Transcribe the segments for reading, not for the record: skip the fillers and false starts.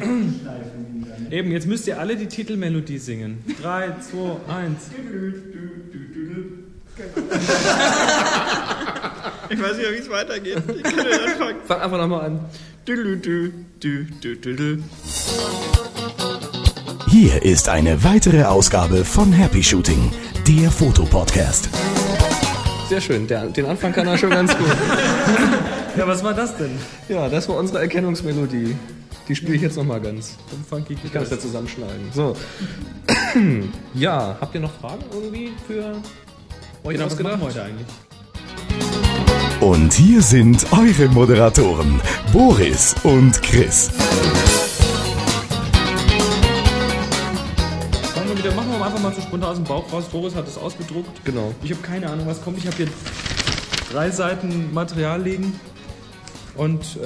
Eben, jetzt müsst ihr alle die Titelmelodie singen. 3, 2, 1. Ich weiß nicht, wie es weitergeht. Ich kann nicht anfangen. Fang einfach nochmal an. Hier ist eine weitere Ausgabe von Happy Shooting, der Fotopodcast. Sehr schön, den Anfang kann er schon ganz gut. Ja, was war das denn? Ja, das war unsere Erkennungsmelodie. Die spiele ich jetzt nochmal ganz. Funky. Ich kann es ja zusammenschneiden. So. Ja, habt ihr noch Fragen irgendwie für euch ausgedacht? Was machen wir heute eigentlich? Und hier sind eure Moderatoren, Boris und Chris. Machen wir einfach mal so spontan aus dem Bauch raus. Boris hat es ausgedruckt. Genau. Ich habe keine Ahnung, was kommt. Ich habe hier 3 Seiten Material liegen. Und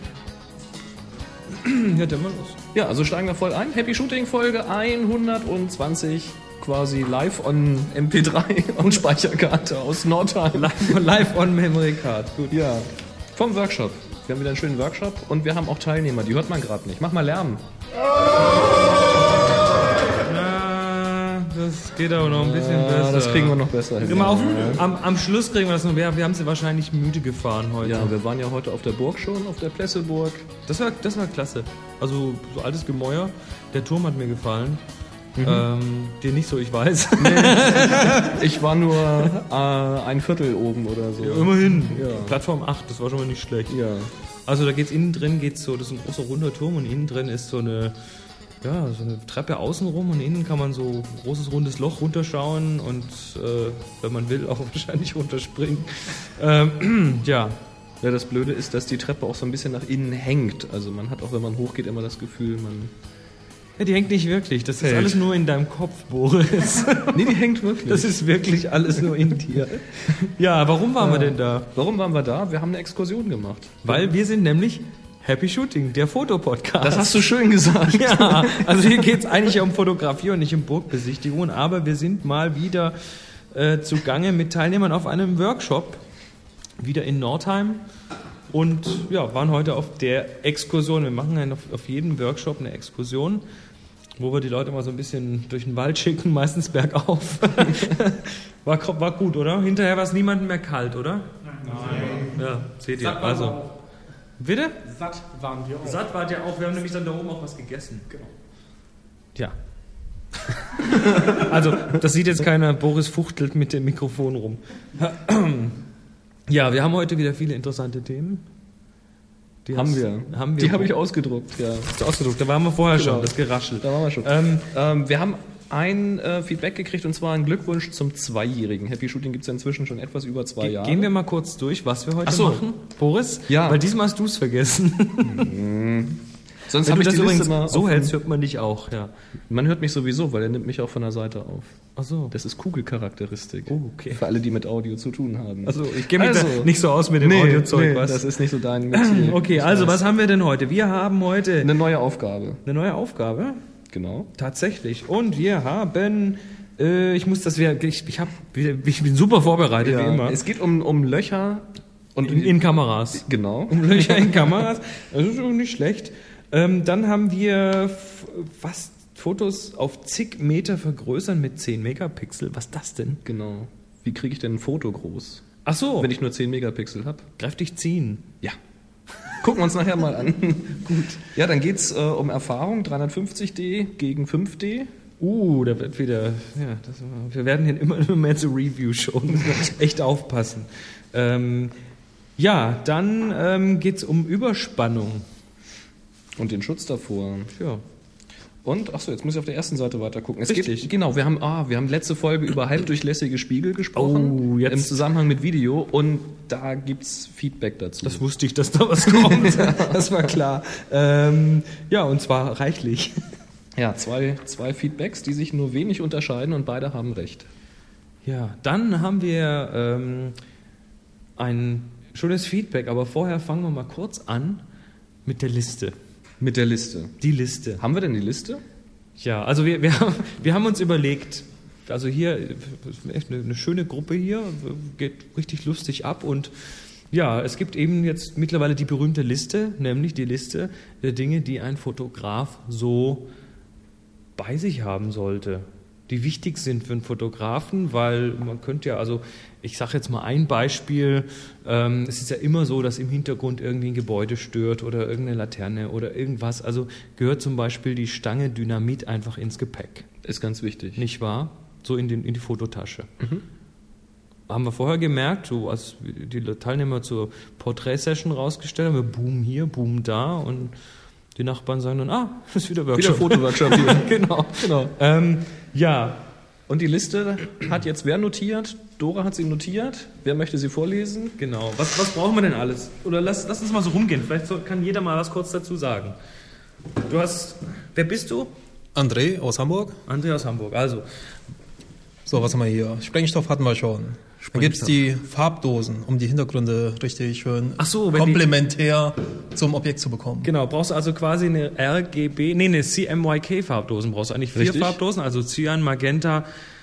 ja, dann mal los. Ja, also steigen wir voll ein. Happy Shooting Folge 120 quasi live on MP3 und Speicherkarte aus Nordheim. Live on Memory Card. Gut. Ja, vom Workshop. Wir haben wieder einen schönen Workshop und wir haben auch Teilnehmer. Die hört man gerade nicht. Mach mal Lärm. Das geht aber noch ein bisschen besser. Das kriegen wir noch besser hin. Am Schluss kriegen wir das noch. Wir haben sie wahrscheinlich müde gefahren heute. Ja, wir waren ja heute auf der Burg schon, auf der Plesseburg. Das war klasse. Also so altes Gemäuer. Der Turm hat mir gefallen. Dir nicht so, ich weiß. Nee, ich war nur ein Viertel oben oder so. Ja, immerhin. Ja. Plattform 8, das war schon mal nicht schlecht. Ja. Also da geht's innen drin, das ist ein großer runder Turm und innen drin ist so eine Treppe außenrum und innen kann man so ein großes rundes Loch runterschauen und wenn man will auch wahrscheinlich runterspringen. Ja, das Blöde ist, dass die Treppe auch so ein bisschen nach innen hängt. Also man hat auch, wenn man hochgeht, immer das Gefühl, Ja, die hängt nicht wirklich. Das ist alles nur in deinem Kopf, Boris. Nee, die hängt wirklich. Das ist wirklich alles nur in dir. Ja, warum waren wir denn da? Warum waren wir da? Wir haben eine Exkursion gemacht. Weil wir sind nämlich Happy Shooting, der Fotopodcast. Das hast du schön gesagt. Ja, also hier geht es eigentlich um Fotografie und nicht um Burgbesichtigungen, aber wir sind mal wieder zugange mit Teilnehmern auf einem Workshop, wieder in Nordheim und ja, waren heute auf der Exkursion. Wir machen ja auf jedem Workshop eine Exkursion, wo wir die Leute mal so ein bisschen durch den Wald schicken, meistens bergauf. War gut, oder? Hinterher war es niemandem mehr kalt, oder? Nein. Ja, seht ihr. Also. Bitte? Satt waren wir auch. Satt wart ihr auch. Wir haben nämlich dann da oben auch was gegessen. Genau. Ja. Also, das sieht jetzt keiner. Boris fuchtelt mit dem Mikrofon rum. Ja, wir haben heute wieder viele interessante Themen. Die haben wir. Die habe ich ausgedruckt, ja. Hast du ausgedruckt? Da waren wir vorher schon, das Geraschel. Da waren wir schon. Wir haben ein Feedback gekriegt und zwar ein Glückwunsch zum 2-Jährigen. Happy Shooting gibt es ja inzwischen schon etwas über 2 Jahre. Gehen wir mal kurz durch, was wir heute machen, Boris? Ja. Weil diesmal hast du es vergessen. Sonst Wenn habe du ich das die Liste übrigens mal so hältst, hört man dich auch. Ja. Man hört mich sowieso, weil er nimmt mich auch von der Seite auf. Ach so. Das ist Kugelcharakteristik. Oh, okay. Für alle, die mit Audio zu tun haben. Also ich kenne mich da nicht so aus mit dem Audiozeug. Nee, das ist nicht so dein Metier. Okay, also was haben wir denn heute? Wir haben heute eine neue Aufgabe. Eine neue Aufgabe? Genau. Tatsächlich. Und wir haben, ich bin super vorbereitet, wie immer. Es geht um Löcher und in Kameras. Genau. Um Löcher in Kameras. Das ist schon nicht schlecht. Dann haben wir Fotos auf zig Meter vergrößern mit 10 Megapixel. Was ist das denn? Genau. Wie kriege ich denn ein Foto groß? Ach so. Wenn ich nur 10 Megapixel habe. Greif dich ziehen. Ja. Gucken wir uns nachher mal an. Gut. Ja, dann geht's um Erfahrung, 350D gegen 5D. Da wird wieder, ja, wir werden hier immer mehr zu Review-Show. Müssen wir echt aufpassen. Dann geht's um Überspannung. Und den Schutz davor. Ja. Und, jetzt muss ich auf der ersten Seite weiter gucken. Richtig. Wir haben letzte Folge über halbdurchlässige Spiegel gesprochen. Oh, jetzt. Im Zusammenhang mit Video. Und da gibt's Feedback dazu. Das wusste ich, dass da was kommt. Das war klar. Und zwar reichlich. Ja, zwei Feedbacks, die sich nur wenig unterscheiden und beide haben recht. Ja, dann haben wir ein schönes Feedback, aber vorher fangen wir mal kurz an mit der Liste. Mit der Liste. Die Liste. Haben wir denn die Liste? Ja, also wir haben uns überlegt, also hier echt eine schöne Gruppe hier, geht richtig lustig ab und Ja, es gibt eben jetzt mittlerweile die berühmte Liste, nämlich die Liste der Dinge, die ein Fotograf so bei sich haben sollte, die wichtig sind für einen Fotografen, weil man könnte ja, also ich sage jetzt mal ein Beispiel, es ist ja immer so, dass im Hintergrund irgendwie ein Gebäude stört oder irgendeine Laterne oder irgendwas, also gehört zum Beispiel die Stange Dynamit einfach ins Gepäck. Ist ganz wichtig. Nicht wahr? So in die Fototasche. Haben wir vorher gemerkt, so als die Teilnehmer zur Porträtsession rausgestellt haben, wir Boom hier, Boom da und die Nachbarn sagen dann, das ist wieder Workshop. Wieder Fotoworkshop hier. genau. Ja. Und die Liste hat jetzt wer notiert? Dora hat sie notiert. Wer möchte sie vorlesen? Genau. Was brauchen wir denn alles? Oder lass uns mal so rumgehen. Vielleicht kann jeder mal was kurz dazu sagen. Wer bist du? André aus Hamburg. André aus Hamburg, also. So, was haben wir hier? Sprengstoff hatten wir schon. Dann gibt es die Farbdosen, um die Hintergründe richtig schön komplementär zum Objekt zu bekommen. Genau, brauchst du also quasi eine eine CMYK-Farbdosen brauchst du eigentlich 4 Richtig. Farbdosen, also Cyan, Magenta,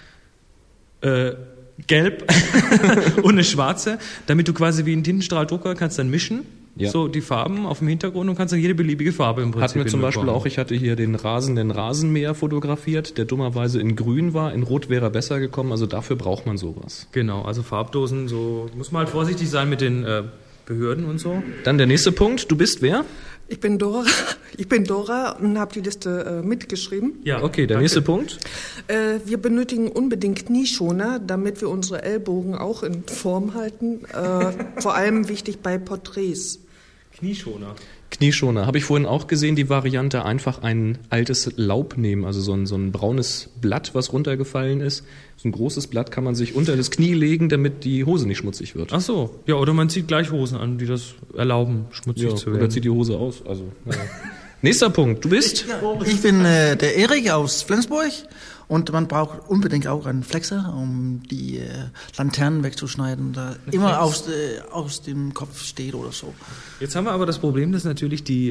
Gelb und eine schwarze, damit du quasi wie ein Tintenstrahldrucker kannst dann mischen, so die Farben auf dem Hintergrund und kannst dann jede beliebige Farbe im Prinzip Hatten wir zum Beispiel auch, ich hatte hier den rasenden Rasenmäher fotografiert, der dummerweise in grün war, in rot wäre er besser gekommen, also dafür braucht man sowas. Genau, also Farbdosen, so muss man halt vorsichtig sein mit den Behörden und so. Dann der nächste Punkt, du bist wer? Ich bin Dora und habe die Liste mitgeschrieben. Ja, okay, der nächste Punkt. Wir benötigen unbedingt Knieschoner, damit wir unsere Ellbogen auch in Form halten. Vor allem wichtig bei Porträts. Knieschoner. Habe ich vorhin auch gesehen, die Variante, einfach ein altes Laub nehmen, also so ein braunes Blatt, was runtergefallen ist. So ein großes Blatt kann man sich unter das Knie legen, damit die Hose nicht schmutzig wird. Ach so, ja, oder man zieht gleich Hosen an, die das erlauben, schmutzig zu werden. Oder zieht die Hose aus. Also, ja. Nächster Punkt, du bist? Ich bin der Erik aus Flensburg und man braucht unbedingt auch einen Flexer, um die Laternen wegzuschneiden, da immer aus dem Kopf steht oder so. Jetzt haben wir aber das Problem, dass natürlich die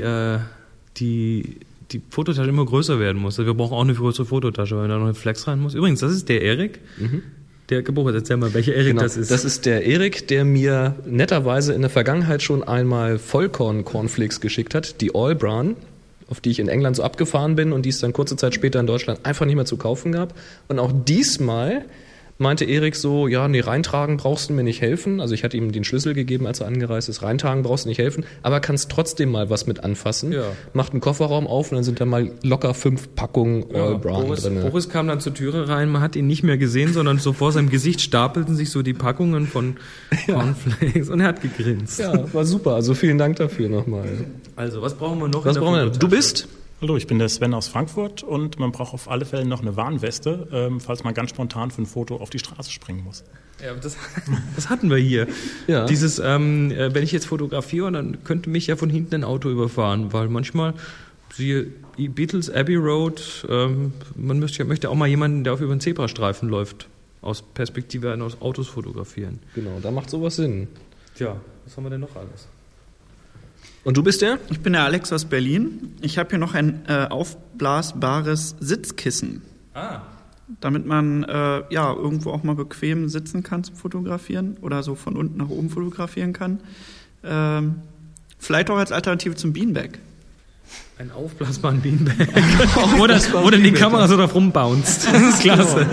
Fototasche immer größer werden muss. Also wir brauchen auch eine größere Fototasche, weil da noch ein Flex rein muss. Übrigens, das ist der Erik. Der Geburt, erzähl mal, welcher Erik das ist. Das ist der Erik, der mir netterweise in der Vergangenheit schon einmal Vollkorn-Cornflakes geschickt hat, die All Bran, auf die ich in England so abgefahren bin und die es dann kurze Zeit später in Deutschland einfach nicht mehr zu kaufen gab. Und auch diesmal meinte Erik so, ja, nee, reintragen brauchst du mir nicht helfen. Also ich hatte ihm den Schlüssel gegeben, als er angereist ist. Reintragen brauchst du nicht helfen, aber kannst trotzdem mal was mit anfassen. Ja. Macht einen Kofferraum auf und dann sind da mal locker 5 Packungen All Brown drin. Boris kam dann zur Türe rein, man hat ihn nicht mehr gesehen, sondern so vor seinem Gesicht stapelten sich so die Packungen von Cornflakes und er hat gegrinst. Ja, war super. Also vielen Dank dafür nochmal. Also, was brauchen wir noch? Was brauchen wir? Du bist? Hallo, ich bin der Sven aus Frankfurt und man braucht auf alle Fälle noch eine Warnweste, falls man ganz spontan für ein Foto auf die Straße springen muss. Ja, das hatten wir hier. Ja. Dieses, wenn ich jetzt fotografiere, dann könnte mich ja von hinten ein Auto überfahren, weil manchmal, siehe Beatles Abbey Road, man möchte auch mal jemanden, der auf über den Zebrastreifen läuft, aus Perspektive eines Autos fotografieren. Genau, da macht sowas Sinn. Tja, was haben wir denn noch alles? Und du bist der? Ich bin der Alex aus Berlin. Ich habe hier noch ein aufblasbares Sitzkissen. Damit man irgendwo auch mal bequem sitzen kann zum Fotografieren oder so von unten nach oben fotografieren kann. Vielleicht auch als Alternative zum Beanbag. Einen aufblasbaren Beanbag. Oder die Kamera so drauf rumbounced. Das ist klasse.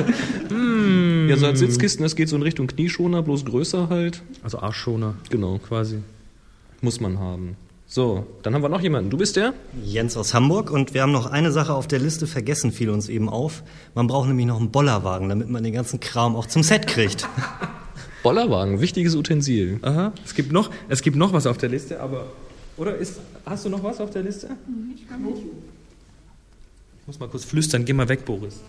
Ja, so als Sitzkisten, das geht so in Richtung Knieschoner, bloß größer halt. Also Arschschoner. Genau. Quasi. Muss man haben. So, dann haben wir noch jemanden. Du bist der? Jens aus Hamburg und wir haben noch eine Sache auf der Liste vergessen, fiel uns eben auf. Man braucht nämlich noch einen Bollerwagen, damit man den ganzen Kram auch zum Set kriegt. Bollerwagen, wichtiges Utensil. Aha. Es gibt noch was auf der Liste, aber hast du noch was auf der Liste? Ich muss mal kurz flüstern, geh mal weg, Boris.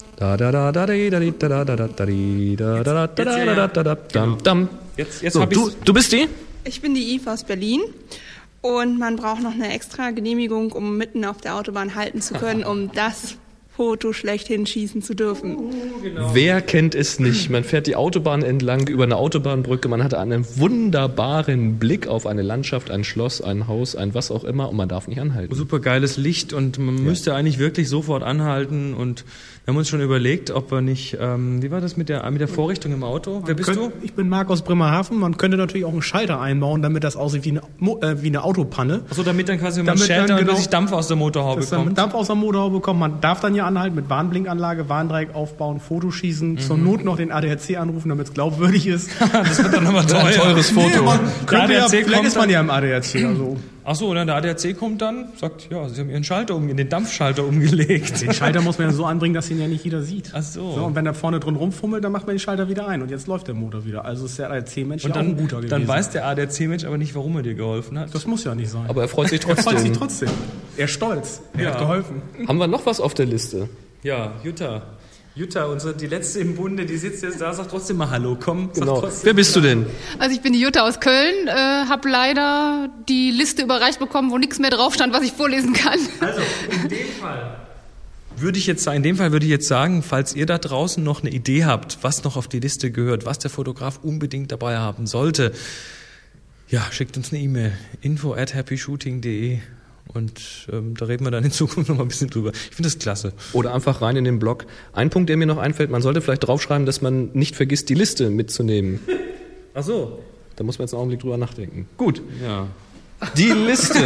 Jetzt hab ich's. Du bist die? Ich bin die Eve aus Berlin und man braucht noch eine extra Genehmigung, um mitten auf der Autobahn halten zu können, um das Foto schlechthin schießen zu dürfen. Genau. Wer kennt es nicht? Man fährt die Autobahn entlang über eine Autobahnbrücke, man hat einen wunderbaren Blick auf eine Landschaft, ein Schloss, ein Haus, ein was auch immer und man darf nicht anhalten. Super geiles Licht und man müsste eigentlich wirklich sofort anhalten und wir haben uns schon überlegt, ob wir nicht, wie war das mit der Vorrichtung im Auto? Wer bist du? Ich bin Marc aus Bremerhaven. Man könnte natürlich auch einen Schalter einbauen, damit das aussieht wie eine Autopanne. Achso, damit dann quasi man Schalter und sich Dampf aus der Motorhaube kommt. Dampf aus der Motorhaube kommt. Man darf dann ja anhalten mit Warnblinkanlage, Warndreieck aufbauen, Fotoschießen, zur Not noch den ADAC anrufen, damit es glaubwürdig ist. Das wird dann aber teuer. Ein teures Foto. Vielleicht ist man ja im ADAC. Also. Achso, dann der ADAC kommt dann, sagt, ja, Sie haben Ihren Schalter den Dampfschalter umgelegt. Den Schalter muss man ja so anbringen, dass ihn ja nicht jeder sieht. Ach so. Und wenn er vorne drin rumfummelt, dann macht man den Schalter wieder ein und jetzt läuft der Motor wieder. Also ist der ADAC-Mensch auch ein guter gewesen. Dann weiß der ADAC-Mensch aber nicht, warum er dir geholfen hat. Das muss ja nicht sein. Aber er freut sich trotzdem. Er ist stolz. Er hat geholfen. Haben wir noch was auf der Liste? Ja, Jutta, die letzte im Bunde, die sitzt jetzt da, sagt trotzdem mal Hallo, komm. Genau. Wer bist du denn? Also ich bin die Jutta aus Köln, habe leider die Liste überreicht bekommen, wo nichts mehr drauf stand, was ich vorlesen kann. Also, in dem Fall würde ich jetzt sagen, falls ihr da draußen noch eine Idee habt, was noch auf die Liste gehört, was der Fotograf unbedingt dabei haben sollte, ja, schickt uns eine E-Mail, info@happyshooting.de. Und da reden wir dann in Zukunft noch mal ein bisschen drüber. Ich finde das klasse. Oder einfach rein in den Blog. Ein Punkt, der mir noch einfällt, man sollte vielleicht draufschreiben, dass man nicht vergisst, die Liste mitzunehmen. Ach so. Da muss man jetzt einen Augenblick drüber nachdenken. Gut. Ja. Die Liste.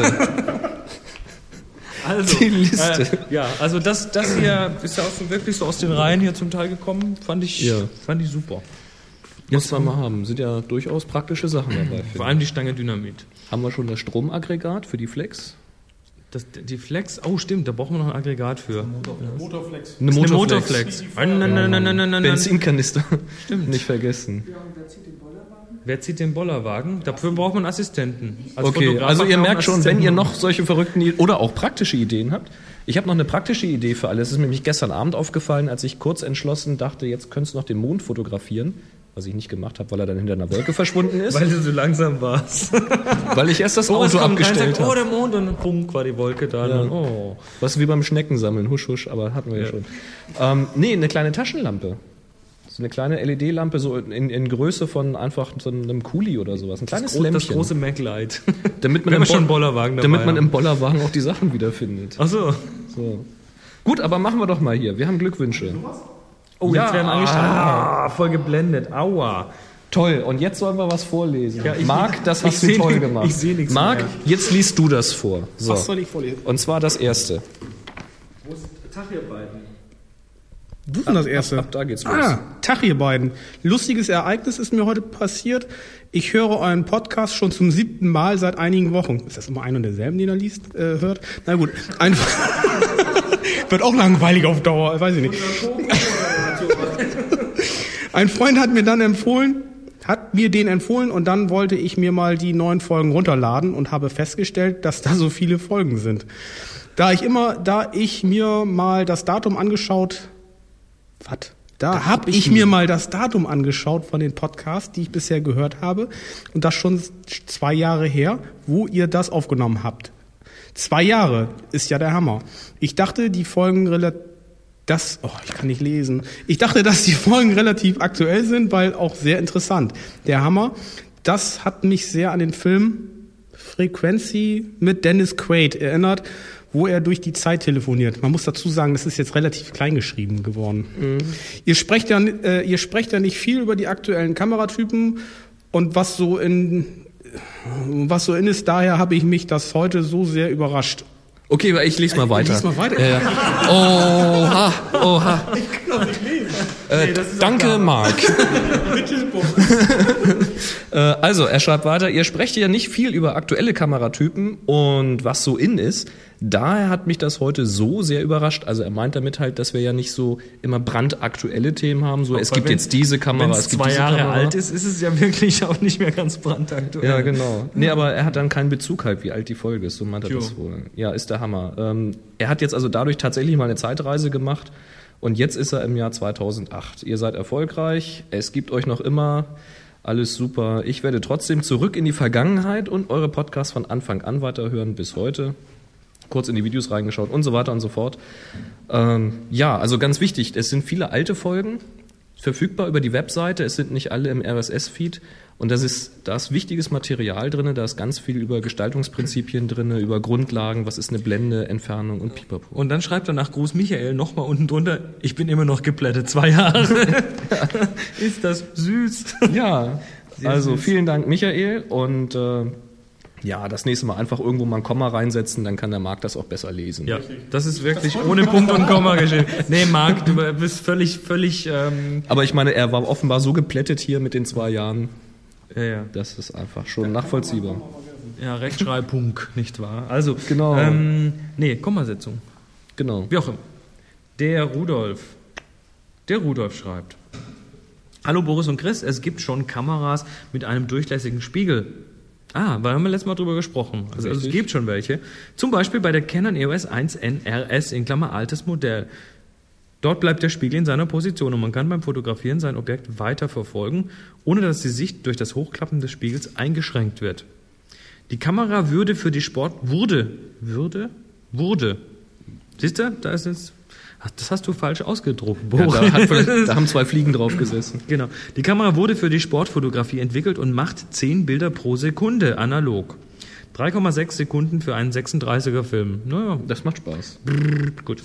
Also, die Liste. Also das hier ist ja auch so wirklich so aus den Reihen hier zum Teil gekommen. Fand ich super. Muss man mal haben. Sind ja durchaus praktische Sachen dabei. Vor allem die Stange Dynamit. Haben wir schon das Stromaggregat für die Flex? Die Flex? Oh, stimmt, da brauchen wir noch ein Aggregat für. Motorflex. Eine Motorflex. Benzinkanister. Stimmt. Nicht vergessen. Wer zieht den Bollerwagen? Dafür braucht man Assistenten. Okay, also ihr merkt schon, wenn ihr noch solche verrückten oder auch praktische Ideen habt. Ich habe noch eine praktische Idee für alle. Es ist mir nämlich gestern Abend aufgefallen, als ich kurz entschlossen dachte, jetzt könntest du noch den Mond fotografieren. Was ich nicht gemacht habe, weil er dann hinter einer Wolke verschwunden ist. Weil du so langsam warst. Weil ich erst das Auto abgestellt habe. Oh, der Mond, und dann punk war die Wolke da. Ja. Oh. Was wie beim Schneckensammeln, husch, husch, aber hatten wir ja schon. Eine kleine Taschenlampe. So eine kleine LED-Lampe, so in Größe von einfach so einem Kuli oder sowas. Ein kleines Lämpchen. Das große Mac-Light. Damit man im Bollerwagen auch die Sachen wiederfindet. Ach so. Gut, aber machen wir doch mal hier. Wir haben Glückwünsche. Oh, jetzt werden angeschaut. Voll geblendet. Aua. Toll. Und jetzt sollen wir was vorlesen. Ja, Marc, das hast du toll gemacht. Ich sehe nichts Marc, jetzt liest du das vor. So. Was soll ich vorlesen? Und zwar das erste. Wo ist Tag, ihr beiden? Wo ist denn das erste? Ab da geht's los. Tag, ihr beiden. Lustiges Ereignis ist mir heute passiert. Ich höre euren Podcast schon zum 7. Mal seit einigen Wochen. Ist das immer ein und derselben, den er hört? Na gut. Wird auch langweilig auf Dauer, weiß ich nicht. Ein Freund hat mir den empfohlen und dann wollte ich mir mal die 9 Folgen runterladen und habe festgestellt, dass da so viele Folgen sind. Da ich mir mal das Datum angeschaut von den Podcasts, die ich bisher gehört habe, und das schon 2 Jahre her, wo ihr das aufgenommen habt. 2 Jahre ist ja der Hammer. Ich dachte, die Folgen dass die Folgen relativ aktuell sind, weil auch sehr interessant. Der Hammer, das hat mich sehr an den Film Frequency mit Dennis Quaid erinnert, wo er durch die Zeit telefoniert. Man muss dazu sagen, das ist jetzt relativ klein geschrieben geworden. Mhm. Ihr sprecht ja nicht viel über die aktuellen Kameratypen und was so in ist. Daher habe ich mich das heute so sehr überrascht. Okay, aber ich lese mal weiter. Ja. Oha. Ich kann doch nicht lesen. Danke, Marc. Also, er schreibt weiter, ihr sprecht ja nicht viel über aktuelle Kameratypen und was so in ist. Daher hat mich das heute so sehr überrascht. Also er meint damit halt, dass wir ja nicht so immer brandaktuelle Themen haben. So, es gibt jetzt diese Kamera, es gibt diese Kamera. Wenn es 2 Jahre alt ist es ja wirklich auch nicht mehr ganz brandaktuell. Ja, genau. Nee, aber er hat dann keinen Bezug halt, wie alt die Folge ist. So meint er das wohl. Ja, ist der Hammer. Er hat jetzt also dadurch tatsächlich mal eine Zeitreise gemacht. Und jetzt ist er im Jahr 2008. Ihr seid erfolgreich. Es gibt euch noch immer. Alles super. Ich werde trotzdem zurück in die Vergangenheit und eure Podcasts von Anfang an weiterhören bis heute. kurz in die Videos reingeschaut und so weiter und so fort. Ja, also ganz wichtig, es sind viele alte Folgen verfügbar über die Webseite, es sind nicht alle im RSS-Feed und da ist wichtiges Material drin, da ist ganz viel über Gestaltungsprinzipien drin, über Grundlagen, was ist eine Blende, Entfernung und Pipapo. Und dann schreibt er nach Gruß Michael nochmal unten drunter, ich bin immer noch geplättet, 2 Jahre. Ist das süß. Ja, sehr also süß. Vielen Dank Michael und ja, das nächste Mal einfach irgendwo mal ein Komma reinsetzen, dann kann der Marc das auch besser lesen. Ja, das ist wirklich ohne Punkt und Komma geschrieben. Nee, Marc, du bist völlig... Aber ich meine, er war offenbar so geplättet hier mit den 2 Jahren. Ja. Das ist einfach schon nachvollziehbar. Ja, Rechtschreibpunkt, nicht wahr? Also, genau. Kommasetzung. Genau. Wie auch immer. Der Rudolf schreibt: Hallo Boris und Chris, es gibt schon Kameras mit einem durchlässigen Spiegel. Da haben wir letztes Mal drüber gesprochen. Also es gibt schon welche. Zum Beispiel bei der Canon EOS 1N RS in Klammer altes Modell. Dort bleibt der Spiegel in seiner Position und man kann beim Fotografieren sein Objekt weiter verfolgen, ohne dass die Sicht durch das Hochklappen des Spiegels eingeschränkt wird. Die Kamera wurde. Siehst du, da ist es. Das hast du falsch ausgedruckt, Boris. Ja, da haben 2 Fliegen drauf gesessen. Genau. Die Kamera wurde für die Sportfotografie entwickelt und macht 10 Bilder pro Sekunde analog. 3,6 Sekunden für einen 36er Film. Naja. Das macht Spaß. Gut.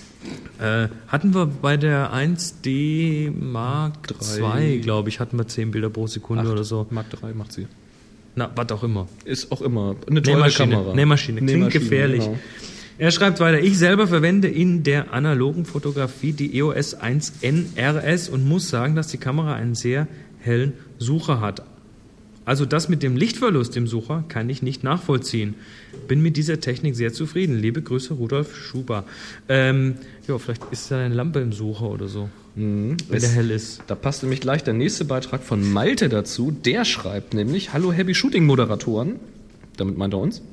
Hatten wir bei der 1D Mark II, glaube ich, hatten wir 10 Bilder pro Sekunde oder so. Mark III macht sie. Na, was auch immer. Ist auch immer eine tolle Kamera. Nähmaschine. Klingt gefährlich. Genau. Er schreibt weiter, ich selber verwende in der analogen Fotografie die EOS 1N RS und muss sagen, dass die Kamera einen sehr hellen Sucher hat. Also das mit dem Lichtverlust im Sucher kann ich nicht nachvollziehen. Bin mit dieser Technik sehr zufrieden. Liebe Grüße, Rudolf Schuber. Vielleicht ist da eine Lampe im Sucher oder so, wenn der hell ist. Da passt nämlich gleich der nächste Beitrag von Malte dazu. Der schreibt nämlich, hallo Happy Shooting Moderatoren, damit meint er uns.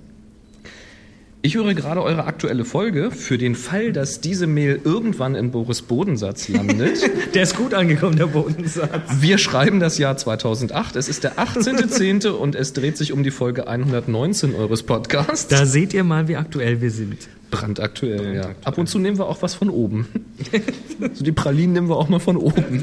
Ich höre gerade eure aktuelle Folge. Für den Fall, dass diese Mail irgendwann in Boris' Bodensatz landet. Der ist gut angekommen, der Bodensatz. Wir schreiben das Jahr 2008. Es ist der 18.10. und es dreht sich um die Folge 119 eures Podcasts. Da seht ihr mal, wie aktuell wir sind. Brandaktuell, ja. Ab und zu nehmen wir auch was von oben. So die Pralinen nehmen wir auch mal von oben.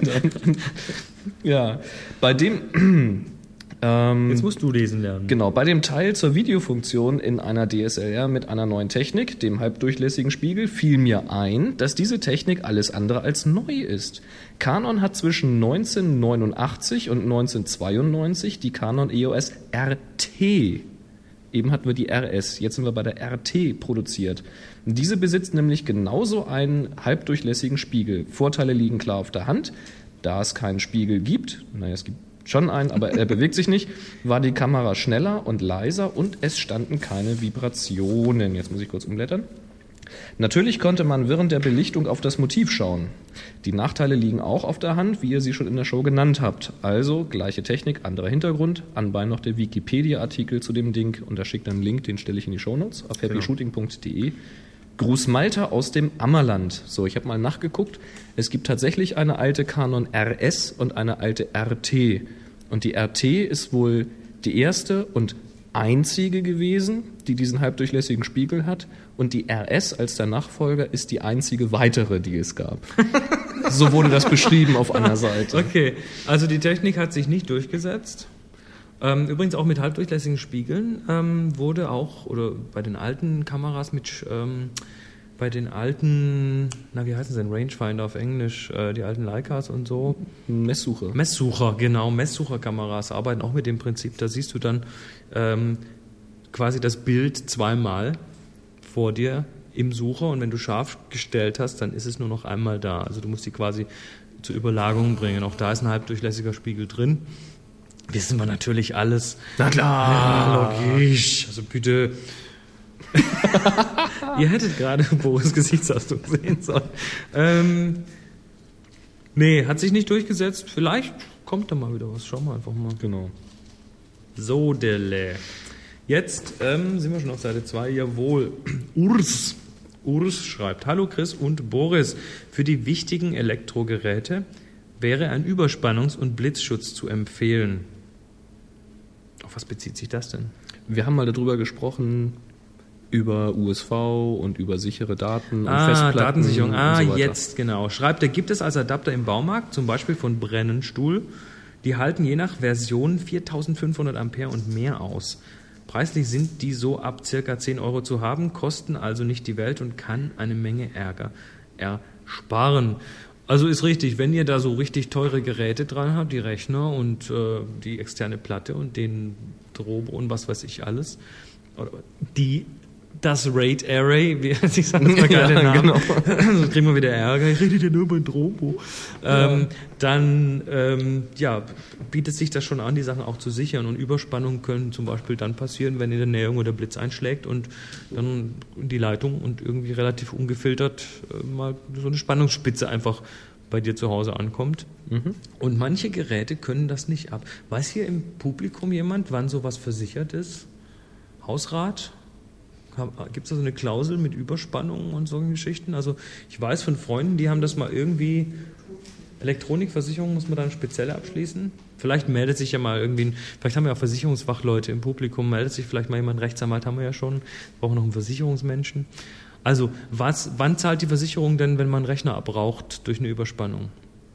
Ja, bei dem... Jetzt musst du lesen lernen. Genau, bei dem Teil zur Videofunktion in einer DSLR mit einer neuen Technik, dem halbdurchlässigen Spiegel, fiel mir ein, dass diese Technik alles andere als neu ist. Canon hat zwischen 1989 und 1992 die Canon EOS RT, eben hatten wir die RS, jetzt sind wir bei der RT produziert. Diese besitzt nämlich genauso einen halbdurchlässigen Spiegel. Vorteile liegen klar auf der Hand, da es keinen Spiegel gibt, es gibt schon einen, aber er bewegt sich nicht, war die Kamera schneller und leiser und es standen keine Vibrationen. Jetzt muss ich kurz umblättern. Natürlich konnte man während der Belichtung auf das Motiv schauen. Die Nachteile liegen auch auf der Hand, wie ihr sie schon in der Show genannt habt. Also gleiche Technik, anderer Hintergrund. Anbei noch der Wikipedia-Artikel zu dem Ding und da schickt dann einen Link, den stelle ich in die Shownotes auf happyshooting.de. Gruß Malta aus dem Ammerland. So, ich habe mal nachgeguckt. Es gibt tatsächlich eine alte Canon RS und eine alte RT. Und die RT ist wohl die erste und einzige gewesen, die diesen halbdurchlässigen Spiegel hat. Und die RS als der Nachfolger ist die einzige weitere, die es gab. So wurde das beschrieben auf einer Seite. Okay, also die Technik hat sich nicht durchgesetzt. Übrigens auch mit halbdurchlässigen Spiegeln wurde auch, oder bei den alten Kameras bei den alten, wie heißen sie denn, Rangefinder auf Englisch, die alten Leicas und so. Messsucher, genau, Messsucherkameras arbeiten auch mit dem Prinzip. Da siehst du dann quasi das Bild zweimal vor dir im Sucher und wenn du scharf gestellt hast, dann ist es nur noch einmal da. Also du musst die quasi zur Überlagerung bringen. Auch da ist ein halbdurchlässiger Spiegel drin. Wissen wir natürlich alles. Na klar. Ja, logisch. Also bitte. Ihr hättet gerade Boris' Gesichtsausdruck sehen sollen. Nee, hat sich nicht durchgesetzt. Vielleicht kommt da mal wieder was. Schauen wir einfach mal. Genau. So, Dele. Jetzt sind wir schon auf Seite 2. Jawohl. Urs schreibt: Hallo Chris und Boris. Für die wichtigen Elektrogeräte wäre ein Überspannungs- und Blitzschutz zu empfehlen. Auf was bezieht sich das denn? Wir haben mal darüber gesprochen, Über USV und über sichere Daten und Festplatten. Datensicherung. Und so weiter. Jetzt, genau. Schreibt er, gibt es als Adapter im Baumarkt, zum Beispiel von Brennenstuhl, die halten je nach Version 4500 Ampere und mehr aus. Preislich sind die so ab circa 10 Euro zu haben, kosten also nicht die Welt und kann eine Menge Ärger ersparen. Also ist richtig, wenn ihr da so richtig teure Geräte dran habt, die Rechner und die externe Platte und den Drobo und was weiß ich alles, das RAID Array, wie ich sage das mal geile Namen, genau. Sonst kriegen wir wieder Ärger, ich rede ja nur über Drobo. Dann bietet sich das schon an, die Sachen auch zu sichern, und Überspannungen können zum Beispiel dann passieren, wenn in der Nähe irgendwo der Blitz einschlägt und dann die Leitung und irgendwie relativ ungefiltert mal so eine Spannungsspitze einfach bei dir zu Hause ankommt. Und manche Geräte können das nicht ab. Weiß hier im Publikum jemand, wann sowas versichert ist? Hausrat? Gibt es da so eine Klausel mit Überspannungen und solchen Geschichten? Also ich weiß von Freunden, die haben das mal irgendwie, Elektronikversicherung muss man dann speziell abschließen. Vielleicht meldet sich ja mal vielleicht haben wir auch Versicherungsfachleute im Publikum, meldet sich vielleicht mal jemand, Rechtsanwalt haben wir ja schon, wir brauchen noch einen Versicherungsmenschen. Also wann zahlt die Versicherung denn, wenn man einen Rechner abbraucht durch eine Überspannung?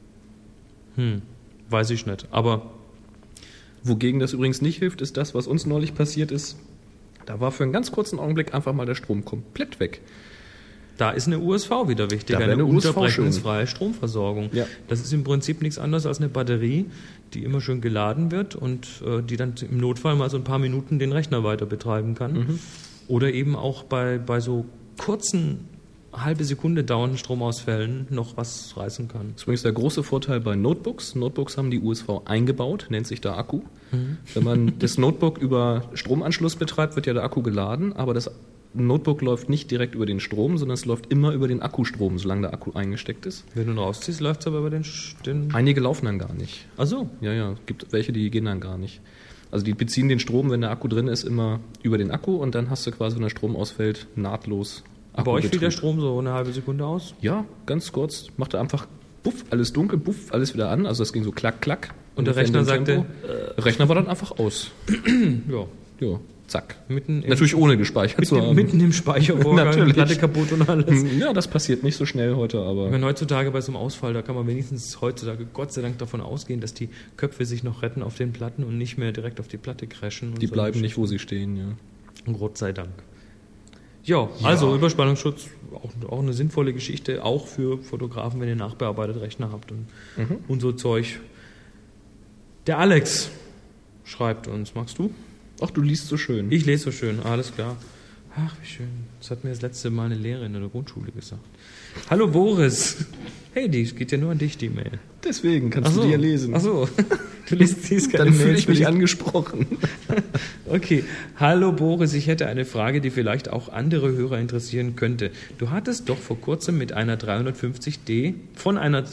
Weiß ich nicht, aber... Wogegen das übrigens nicht hilft, ist das, was uns neulich passiert ist. Da war für einen ganz kurzen Augenblick einfach mal der Strom komplett weg. Da ist eine USV wieder wichtig, eine unterbrechungsfreie Stromversorgung. Ja. Das ist im Prinzip nichts anderes als eine Batterie, die immer schön geladen wird und die dann im Notfall mal so ein paar Minuten den Rechner weiter betreiben kann. Oder eben auch bei so kurzen, halbe Sekunde dauernden Stromausfällen noch was reißen kann. Das ist übrigens der große Vorteil bei Notebooks. Notebooks haben die USV eingebaut, nennt sich da Akku. Wenn man das Notebook über Stromanschluss betreibt, wird ja der Akku geladen, aber das Notebook läuft nicht direkt über den Strom, sondern es läuft immer über den Akkustrom, solange der Akku eingesteckt ist. Wenn du ihn rausziehst, läuft es aber über den... Einige laufen dann gar nicht. Ach so. Ja, gibt welche, die gehen dann gar nicht. Also die beziehen den Strom, wenn der Akku drin ist, immer über den Akku und dann hast du quasi, wenn der Strom ausfällt, nahtlos Akku. Bei euch fiel der Strom so eine halbe Sekunde aus? Ja, ganz kurz. Macht er einfach puff, alles dunkel, puff, alles wieder an. Also das ging so klack, klack. Und der Rechner sagte... Der Rechner war dann einfach aus. Ja, zack. Natürlich ohne gespeichert zu haben. Mitten im Speichervorgang, die Platte kaputt und alles. Ja, das passiert nicht so schnell heute, aber... Wenn heutzutage bei so einem Ausfall, da kann man wenigstens heutzutage Gott sei Dank davon ausgehen, dass die Köpfe sich noch retten auf den Platten und nicht mehr direkt auf die Platte crashen. Die bleiben nicht, wo sie stehen, ja. Und Gott sei Dank. Ja, also Überspannungsschutz, auch eine sinnvolle Geschichte, auch für Fotografen, wenn ihr nachbearbeitet Rechner habt und so Zeug. Der Alex schreibt uns, magst du? Ach, du liest so schön. Ich lese so schön, alles klar. Ach, wie schön. Das hat mir das letzte Mal eine Lehrerin in der Grundschule gesagt. Hallo Boris. Hey, die geht ja nur an dich, die Mail. Deswegen kannst du die ja lesen. Ach so. Du liest keine Dann fühle ich mich angesprochen. Okay. Hallo Boris, ich hätte eine Frage, die vielleicht auch andere Hörer interessieren könnte. Du hattest doch vor kurzem mit einer 350D von einer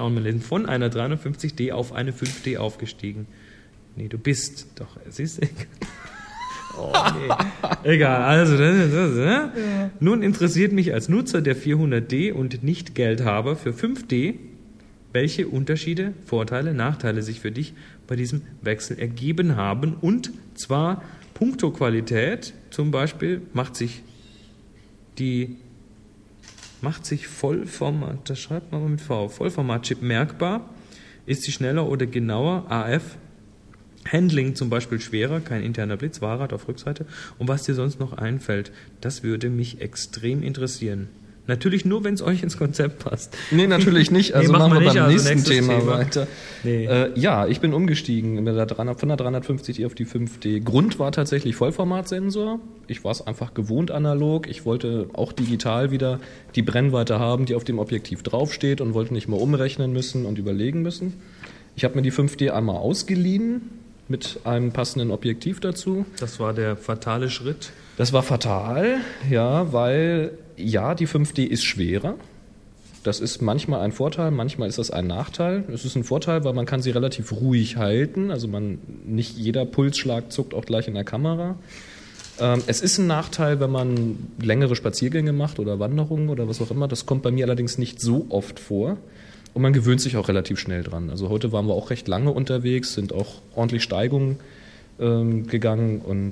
350D auf eine 5D aufgestiegen. Nee, du bist doch, siehst du? Oh, nee. Egal, also ja. Nun interessiert mich als Nutzer der 400D und Nicht-Geldhaber für 5D, welche Unterschiede, Vorteile, Nachteile sich für dich bei diesem Wechsel ergeben haben. Und zwar puncto Qualität, zum Beispiel macht sich Vollformat, das schreibt man mal mit V, Vollformat-Chip merkbar, ist sie schneller oder genauer, AF, Handling zum Beispiel schwerer, kein interner Blitz, Fahrrad auf Rückseite. Und was dir sonst noch einfällt, das würde mich extrem interessieren. Natürlich nur, wenn es euch ins Konzept passt. Nee, natürlich nicht. Also machen wir beim nächsten Thema weiter. Nee. Ja, ich bin umgestiegen von der 350D auf die 5D. Grund war tatsächlich Vollformatsensor. Ich war es einfach gewohnt analog. Ich wollte auch digital wieder die Brennweite haben, die auf dem Objektiv draufsteht und wollte nicht mehr umrechnen müssen und überlegen müssen. Ich habe mir die 5D einmal ausgeliehen mit einem passenden Objektiv dazu. Das war der fatale Schritt. Das war fatal, ja, weil die 5D ist schwerer. Das ist manchmal ein Vorteil, manchmal ist das ein Nachteil. Es ist ein Vorteil, weil man kann sie relativ ruhig halten. Also nicht jeder Pulsschlag zuckt auch gleich in der Kamera. Es ist ein Nachteil, wenn man längere Spaziergänge macht oder Wanderungen oder was auch immer. Das kommt bei mir allerdings nicht so oft vor. Und man gewöhnt sich auch relativ schnell dran. Also heute waren wir auch recht lange unterwegs, sind auch ordentlich Steigungen gegangen und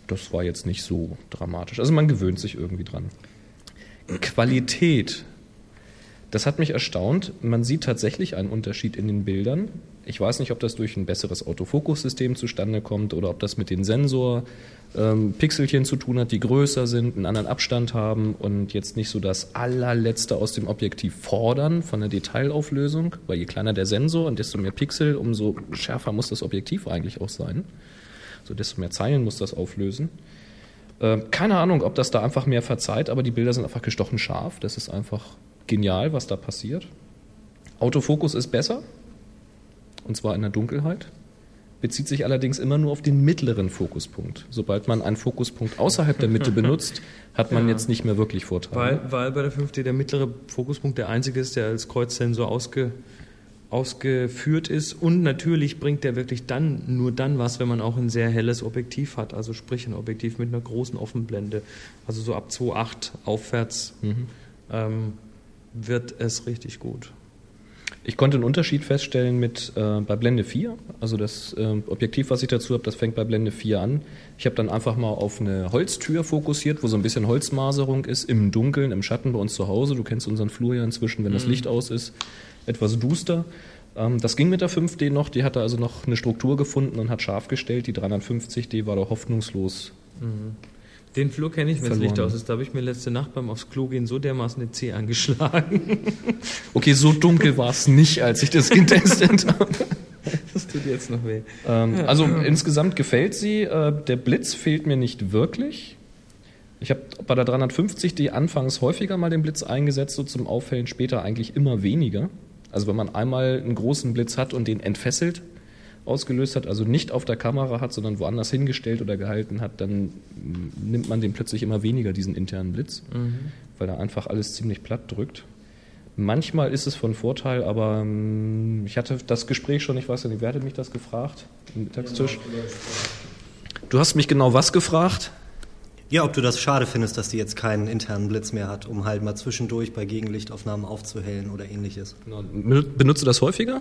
das war jetzt nicht so dramatisch. Also man gewöhnt sich irgendwie dran. Qualität. Das hat mich erstaunt. Man sieht tatsächlich einen Unterschied in den Bildern. Ich weiß nicht, ob das durch ein besseres Autofokussystem zustande kommt oder ob das mit den Sensor-Pixelchen zu tun hat, die größer sind, einen anderen Abstand haben und jetzt nicht so das allerletzte aus dem Objektiv fordern von der Detailauflösung, weil je kleiner der Sensor und desto mehr Pixel, umso schärfer muss das Objektiv eigentlich auch sein. So desto mehr Zeilen muss das auflösen. Keine Ahnung, ob das da einfach mehr verzeiht, aber die Bilder sind einfach gestochen scharf. Das ist einfach genial, was da passiert. Autofokus ist besser, und zwar in der Dunkelheit, bezieht sich allerdings immer nur auf den mittleren Fokuspunkt. Sobald man einen Fokuspunkt außerhalb der Mitte benutzt, hat man jetzt nicht mehr wirklich Vorteile. Weil bei der 5D der mittlere Fokuspunkt der einzige ist, der als Kreuzsensor ausgeführt ist, und natürlich bringt der wirklich nur dann was, wenn man auch ein sehr helles Objektiv hat, also sprich ein Objektiv mit einer großen Offenblende, also so ab 2.8 aufwärts wird es richtig gut. Ich konnte einen Unterschied feststellen bei Blende 4, also das Objektiv, was ich dazu habe, das fängt bei Blende 4 an. Ich habe dann einfach mal auf eine Holztür fokussiert, wo so ein bisschen Holzmaserung ist, im Dunkeln, im Schatten bei uns zu Hause. Du kennst unseren Flur ja inzwischen, wenn das Licht aus ist, etwas duster. Das ging mit der 5D noch, die hatte also noch eine Struktur gefunden und hat scharf gestellt. Die 350D war da hoffnungslos. Den Flur kenne ich, wenn das Licht aus ist. Da habe ich mir letzte Nacht beim aufs Klo gehen so dermaßen eine Zeh angeschlagen. Okay, so dunkel war es nicht, als ich das getestet habe. Das tut jetzt noch weh. Also insgesamt gefällt sie. Der Blitz fehlt mir nicht wirklich. Ich habe bei der 350D anfangs häufiger mal den Blitz eingesetzt, so zum Auffällen, später eigentlich immer weniger. Also wenn man einmal einen großen Blitz hat und den entfesselt, ausgelöst hat, also nicht auf der Kamera hat, sondern woanders hingestellt oder gehalten hat, dann nimmt man den plötzlich immer weniger, diesen internen Blitz, weil er einfach alles ziemlich platt drückt. Manchmal ist es von Vorteil, aber ich hatte das Gespräch schon, ich weiß ja nicht, wer hatte mich das gefragt am Mittagstisch? Du hast mich genau was gefragt? Ja, ob du das schade findest, dass die jetzt keinen internen Blitz mehr hat, um halt mal zwischendurch bei Gegenlichtaufnahmen aufzuhellen oder ähnliches. Benutzt du das häufiger?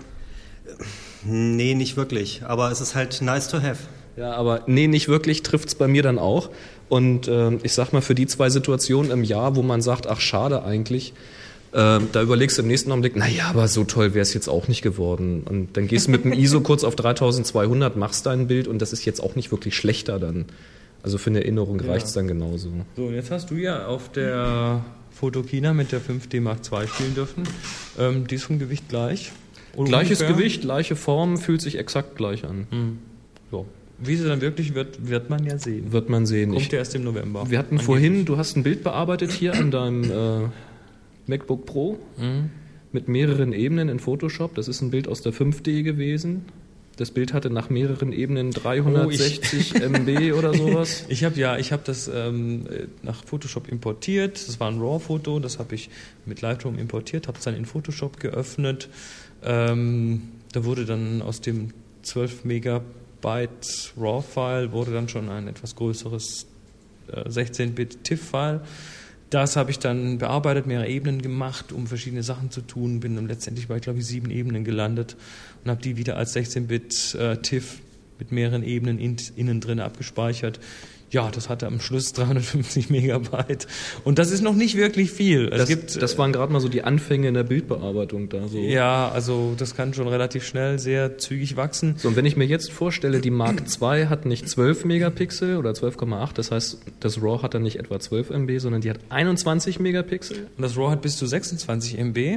Nee, nicht wirklich, aber es ist halt nice to have. Ja, aber nee, nicht wirklich trifft es bei mir dann auch. Und ich sag mal, für die 2 Situationen im Jahr, wo man sagt, ach schade eigentlich, da überlegst du im nächsten Augenblick, naja, aber so toll wäre es jetzt auch nicht geworden. Und dann gehst du mit dem ISO kurz auf 3200, machst dein Bild und das ist jetzt auch nicht wirklich schlechter dann. Also für eine Erinnerung reicht es dann genauso. So, und jetzt hast du ja auf der Photokina mit der 5D Mark II spielen dürfen. Die ist vom Gewicht gleich. Gleiches Gewicht, gleiche Form, fühlt sich exakt gleich an. So. Wie sie dann wirklich wird man ja sehen. Wird man sehen. Kommt ja erst im November. Wir hatten vorhin, du hast ein Bild bearbeitet hier an deinem MacBook Pro mit mehreren Ebenen in Photoshop. Das ist ein Bild aus der 5D gewesen. Das Bild hatte nach mehreren Ebenen 360 MB oder sowas. Ich habe das nach Photoshop importiert. Das war ein RAW-Foto, das habe ich mit Lightroom importiert, habe es dann in Photoshop geöffnet. Da wurde dann aus dem 12 Megabyte RAW-File wurde dann schon ein etwas größeres 16-Bit TIFF-File. Das habe ich dann bearbeitet, mehrere Ebenen gemacht, um verschiedene Sachen zu tun. Bin dann letztendlich bei, glaube ich, 7 Ebenen gelandet und habe die wieder als 16-Bit TIFF mit mehreren Ebenen innen drin abgespeichert. Ja, das hatte am Schluss 350 Megabyte. Und das ist noch nicht wirklich viel. Das waren gerade mal so die Anfänge in der Bildbearbeitung da. So. Ja, also das kann schon relativ schnell sehr zügig wachsen. So, und wenn ich mir jetzt vorstelle, die Mark II hat nicht 12 Megapixel oder 12,8, das heißt, das RAW hat dann nicht etwa 12 MB, sondern die hat 21 Megapixel. Und das RAW hat bis zu 26 MB.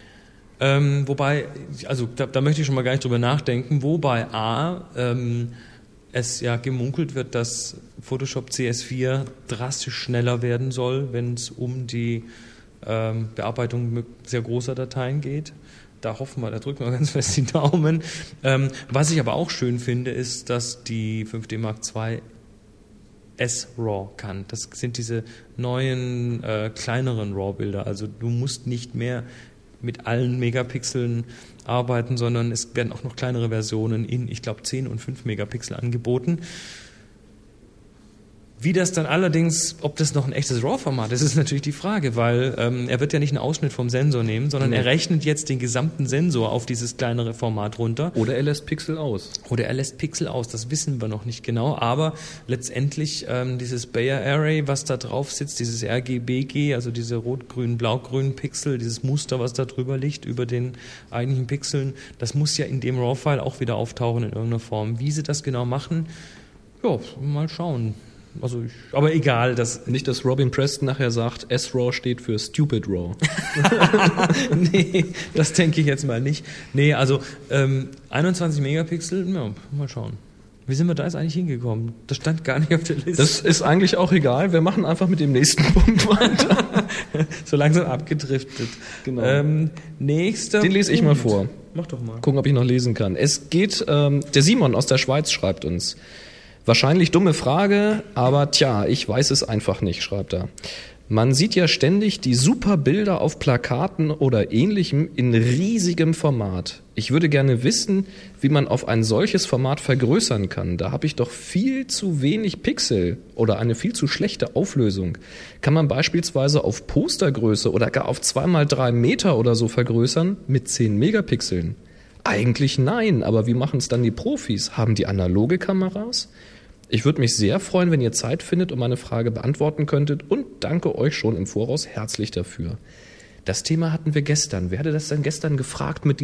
Wobei, also da möchte ich schon mal gar nicht drüber nachdenken, wobei es ja gemunkelt wird, dass Photoshop CS4 drastisch schneller werden soll, wenn es um die Bearbeitung sehr großer Dateien geht. Da hoffen wir, da drücken wir ganz fest die Daumen. Was ich aber auch schön finde, ist, dass die 5D Mark II S-RAW kann. Das sind diese neuen, kleineren RAW-Bilder. Also du musst nicht mehr mit allen Megapixeln arbeiten, sondern es werden auch noch kleinere Versionen in, ich glaube, 10 und 5 Megapixel angeboten. Wie das dann allerdings, ob das noch ein echtes RAW-Format ist, ist natürlich die Frage, weil er wird ja nicht einen Ausschnitt vom Sensor nehmen, sondern er rechnet jetzt den gesamten Sensor auf dieses kleinere Format runter. Oder er lässt Pixel aus. Das wissen wir noch nicht genau, aber letztendlich dieses Bayer Array, was da drauf sitzt, dieses RGBG, also diese rot-grün, blau-grün Pixel, dieses Muster, was da drüber liegt, über den eigentlichen Pixeln, das muss ja in dem RAW-File auch wieder auftauchen in irgendeiner Form. Wie sie das genau machen, ja, mal schauen. Aber egal. Nicht, dass Robin Preston nachher sagt, SRAW steht für Stupid RAW. Nee, das denke ich jetzt mal nicht. Nee, 21 Megapixel, ja, mal schauen. Wie sind wir da jetzt eigentlich hingekommen? Das stand gar nicht auf der Liste. Das ist eigentlich auch egal. Wir machen einfach mit dem nächsten Punkt weiter. So langsam abgedriftet. Genau. Nächster Den lese ich mal vor. Mach doch mal. Gucken, ob ich noch lesen kann. Es geht, der Simon aus der Schweiz schreibt uns. Wahrscheinlich dumme Frage, aber ich weiß es einfach nicht, schreibt er. Man sieht ja ständig die super Bilder auf Plakaten oder Ähnlichem in riesigem Format. Ich würde gerne wissen, wie man auf ein solches Format vergrößern kann. Da habe ich doch viel zu wenig Pixel oder eine viel zu schlechte Auflösung. Kann man beispielsweise auf Postergröße oder gar auf 2x3 Meter oder so vergrößern mit 10 Megapixeln? Eigentlich nein, aber wie machen es dann die Profis? Haben die analoge Kameras? Ich würde mich sehr freuen, wenn ihr Zeit findet und meine Frage beantworten könntet und danke euch schon im Voraus herzlich dafür. Das Thema hatten wir gestern. Wer hatte das denn gestern gefragt mit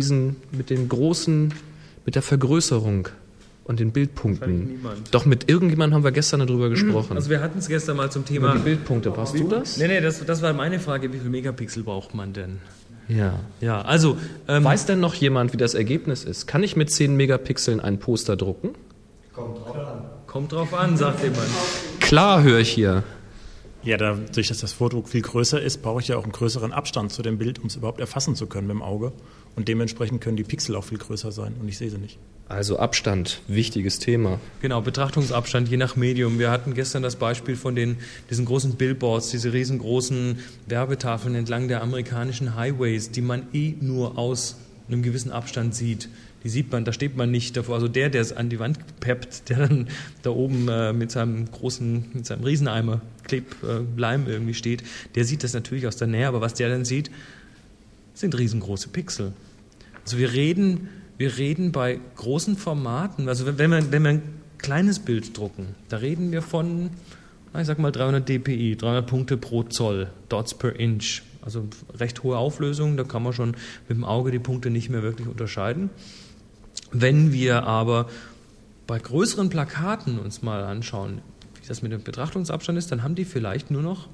der Vergrößerung und den Bildpunkten? Doch mit irgendjemandem haben wir gestern darüber gesprochen. Also wir hatten es gestern mal zum Thema... Die Bildpunkte, warst du das? Nee, das war meine Frage. Wie viel Megapixel braucht man denn? Ja, also... weiß denn noch jemand, wie das Ergebnis ist? Kann ich mit 10 Megapixeln ein Poster drucken? Kommt drauf an, sagt jemand. Klar, höre ich hier. Ja, dadurch, dass das Foto viel größer ist, brauche ich ja auch einen größeren Abstand zu dem Bild, um es überhaupt erfassen zu können mit dem Auge. Und dementsprechend können die Pixel auch viel größer sein und ich sehe sie nicht. Also Abstand, wichtiges Thema. Genau, Betrachtungsabstand je nach Medium. Wir hatten gestern das Beispiel von diesen großen Billboards, diese riesengroßen Werbetafeln entlang der amerikanischen Highways, die man nur aus einem gewissen Abstand sieht. Die sieht man, da steht man nicht davor. Also der es an die Wand peppt, der dann da oben mit seinem Rieseneimer Leim irgendwie steht, der sieht das natürlich aus der Nähe, aber was der dann sieht, sind riesengroße Pixel. Also wir reden bei großen Formaten, also wenn wir ein kleines Bild drucken, da reden wir von, ich sag mal 300 dpi, 300 Punkte pro Zoll, Dots per Inch. Also recht hohe Auflösung, da kann man schon mit dem Auge die Punkte nicht mehr wirklich unterscheiden. Wenn wir aber bei größeren Plakaten uns mal anschauen, wie das mit dem Betrachtungsabstand ist, dann haben die vielleicht nur noch,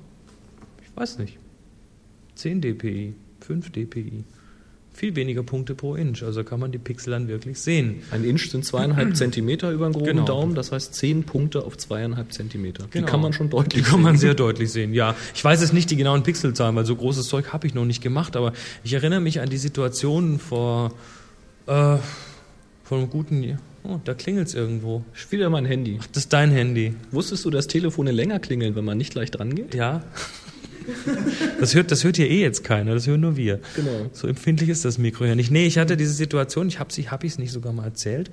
10 dpi, 5 dpi. Viel weniger Punkte pro Inch, also kann man die Pixel dann wirklich sehen. Ein Inch sind 2,5 Zentimeter über den groben Daumen, das heißt 10 Punkte auf 2,5 Zentimeter. Genau. Die kann man schon deutlich sehen. Die kann man sehr deutlich sehen, ja. Ich weiß jetzt nicht die genauen Pixelzahlen, weil so großes Zeug habe ich noch nicht gemacht, aber ich erinnere mich an die Situation vor einem guten Jahr. Oh, da klingelt es irgendwo. Wieder mein Handy. Ach, das ist dein Handy. Wusstest du, dass Telefone länger klingeln, wenn man nicht leicht rangeht? Ja. Das hört hier jetzt keiner, das hören nur wir. Genau. So empfindlich ist das Mikro ja nicht. Nee, ich hatte diese Situation, hab ich es nicht sogar mal erzählt,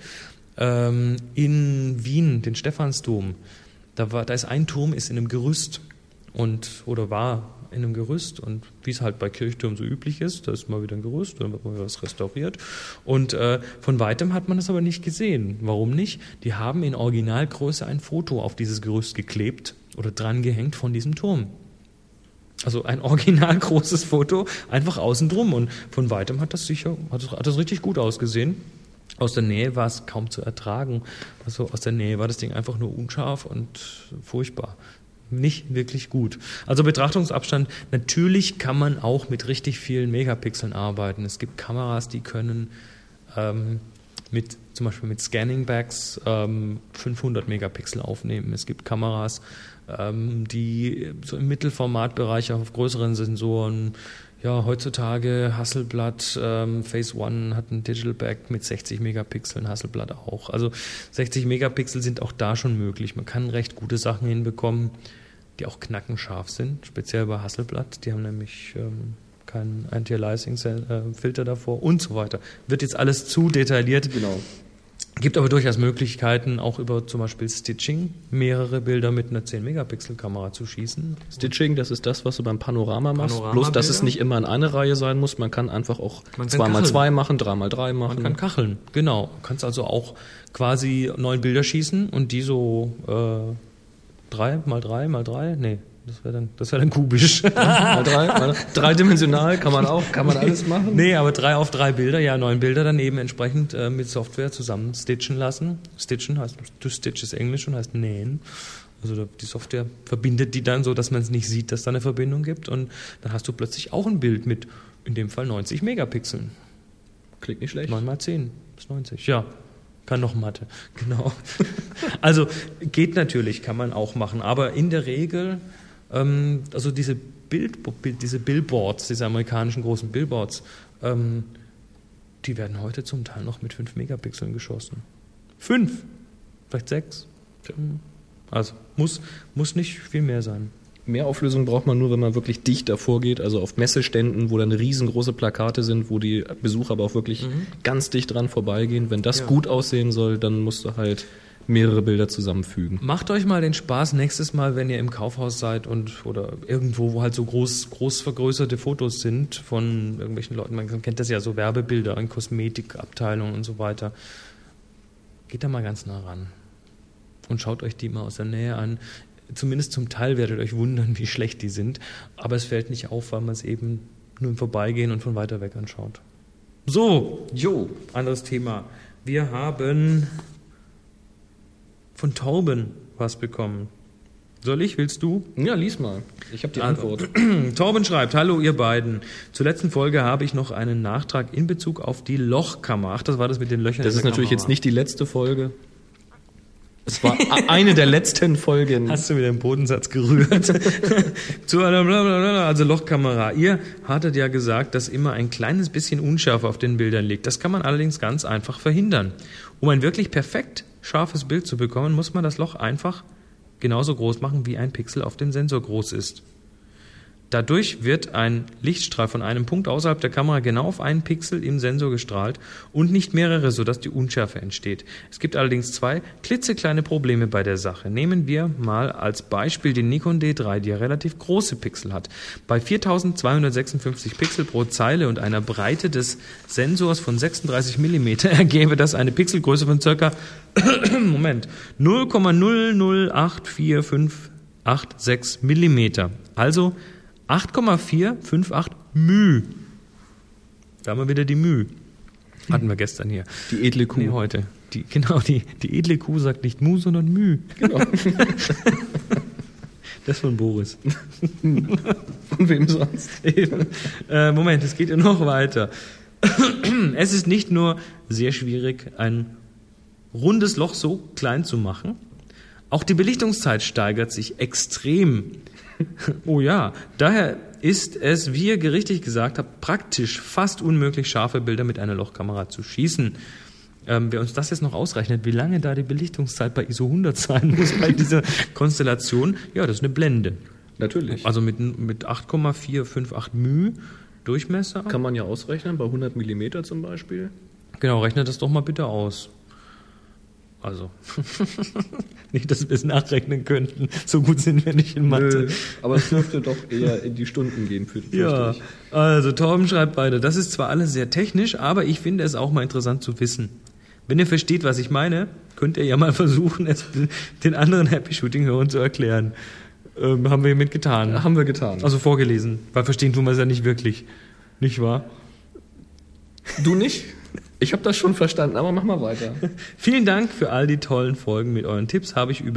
in Wien, den Stephansdom. Da ist ein Turm, ist in einem Gerüst war in einem Gerüst und wie es halt bei Kirchtürmen so üblich ist, da ist mal wieder ein Gerüst, dann wird mal was restauriert und von Weitem hat man das aber nicht gesehen. Warum nicht? Die haben in Originalgröße ein Foto auf dieses Gerüst geklebt oder dran gehängt von diesem Turm. Also ein original großes Foto, einfach außen drum. Und von Weitem hat das richtig gut ausgesehen. Aus der Nähe war es kaum zu ertragen. Also aus der Nähe war das Ding einfach nur unscharf und furchtbar. Nicht wirklich gut. Also Betrachtungsabstand, natürlich kann man auch mit richtig vielen Megapixeln arbeiten. Es gibt Kameras, die können zum Beispiel mit Scanning-Bags 500 Megapixel aufnehmen. Es gibt Kameras, die so im Mittelformatbereich auf größeren Sensoren, ja, heutzutage Hasselblad, Phase One hat ein Digital Bag mit 60 Megapixeln, Hasselblad auch. Also 60 Megapixel sind auch da schon möglich. Man kann recht gute Sachen hinbekommen, die auch knackenscharf sind, speziell bei Hasselblad. Die haben nämlich keinen Anti-Aliasing-Filter davor und so weiter. Wird jetzt alles zu detailliert. Genau. Gibt aber durchaus Möglichkeiten, auch über zum Beispiel Stitching mehrere Bilder mit einer 10-Megapixel-Kamera zu schießen. Stitching, das ist das, was du beim Panorama machst. Bloß, dass es nicht immer in eine Reihe sein muss. Man kann einfach auch 2x2 machen, 3x3 machen. Man kann kacheln, genau. Du kannst also auch quasi 9 Bilder schießen und die so 3x3x3, nee. Das wäre dann kubisch. Dreidimensional kann man alles machen. Nee, aber 3 auf 3 Bilder, 9 Bilder dann eben entsprechend mit Software zusammen stitchen lassen. Stitchen heißt, to stitch ist Englisch und heißt nähen. Also die Software verbindet die dann so, dass man es nicht sieht, dass da eine Verbindung gibt. Und dann hast du plötzlich auch ein Bild mit, in dem Fall 90 Megapixeln. Klingt nicht schlecht. 9 mal 10 ist 90, ja. Kann noch Mathe, genau. Also geht natürlich, kann man auch machen. Aber in der Regel... Also diese Billboards, diese amerikanischen großen Billboards, die werden heute zum Teil noch mit 5 Megapixeln geschossen. 5, vielleicht 6. Also muss nicht viel mehr sein. Mehr Auflösung braucht man nur, wenn man wirklich dicht davor geht, also auf Messeständen, wo dann riesengroße Plakate sind, wo die Besucher aber auch wirklich ganz dicht dran vorbeigehen. Wenn das gut aussehen soll, dann musst du halt mehrere Bilder zusammenfügen. Macht euch mal den Spaß nächstes Mal, wenn ihr im Kaufhaus seid oder irgendwo, wo halt so groß vergrößerte Fotos sind von irgendwelchen Leuten. Man kennt das ja, so Werbebilder in Kosmetikabteilungen und so weiter. Geht da mal ganz nah ran und schaut euch die mal aus der Nähe an. Zumindest zum Teil werdet ihr euch wundern, wie schlecht die sind. Aber es fällt nicht auf, weil man es eben nur im Vorbeigehen und von weiter weg anschaut. So, anderes Thema. Wir haben von Torben was bekommen. Soll ich? Willst du? Ja, lies mal. Ich habe die Antwort. Torben schreibt, hallo ihr beiden. Zur letzten Folge habe ich noch einen Nachtrag in Bezug auf die Lochkammer. Ach, das war das mit den Löchern. Das ist natürlich jetzt nicht die letzte Folge. Es war eine der letzten Folgen. Hast du wieder den Bodensatz gerührt? Also Lochkamera. Ihr hattet ja gesagt, dass immer ein kleines bisschen Unschärfe auf den Bildern liegt. Das kann man allerdings ganz einfach verhindern. Um ein wirklich perfekt scharfes Bild zu bekommen, muss man das Loch einfach genauso groß machen, wie ein Pixel auf dem Sensor groß ist. Dadurch wird ein Lichtstrahl von einem Punkt außerhalb der Kamera genau auf einen Pixel im Sensor gestrahlt und nicht mehrere, sodass die Unschärfe entsteht. Es gibt allerdings 2 klitzekleine Probleme bei der Sache. Nehmen wir mal als Beispiel den Nikon D3, die ja relativ große Pixel hat. Bei 4256 Pixel pro Zeile und einer Breite des Sensors von 36 mm ergäbe das eine Pixelgröße von ca. 0,0084586 mm. Also 8,458 μ. Da haben wir wieder die μ. Hatten wir gestern hier. Die edle Kuh. Nee, heute. Die edle Kuh sagt nicht mu, sondern μ. Genau. Das von Boris. Von wem sonst? Moment, es geht ja noch weiter. Es ist nicht nur sehr schwierig, ein rundes Loch so klein zu machen, auch die Belichtungszeit steigert sich extrem. Oh ja, daher ist es, wie ihr richtig gesagt habt, praktisch fast unmöglich, scharfe Bilder mit einer Lochkamera zu schießen. Wer uns das jetzt noch ausrechnet, wie lange da die Belichtungszeit bei ISO 100 sein muss bei dieser Konstellation, ja, das ist eine Blende. Natürlich. Also mit 8,458 μ Durchmesser. Kann man ja ausrechnen, bei 100 mm zum Beispiel. Genau, rechnet das doch mal bitte aus. Also, nicht, dass wir es nachrechnen könnten. So gut sind wir nicht in Mathe. Nö, aber es dürfte doch eher in die Stunden gehen. Ja, also Torben schreibt weiter. Das ist zwar alles sehr technisch, aber ich finde es auch mal interessant zu wissen. Wenn ihr versteht, was ich meine, könnt ihr ja mal versuchen, es den anderen Happy Shooting-Hörern zu erklären. Haben wir hiermit getan. Haben wir getan. Also vorgelesen, weil verstehen tun wir es ja nicht wirklich. Nicht wahr? Du nicht? Ich habe das schon verstanden, aber mach mal weiter. Vielen Dank für all die tollen Folgen. Mit euren Tipps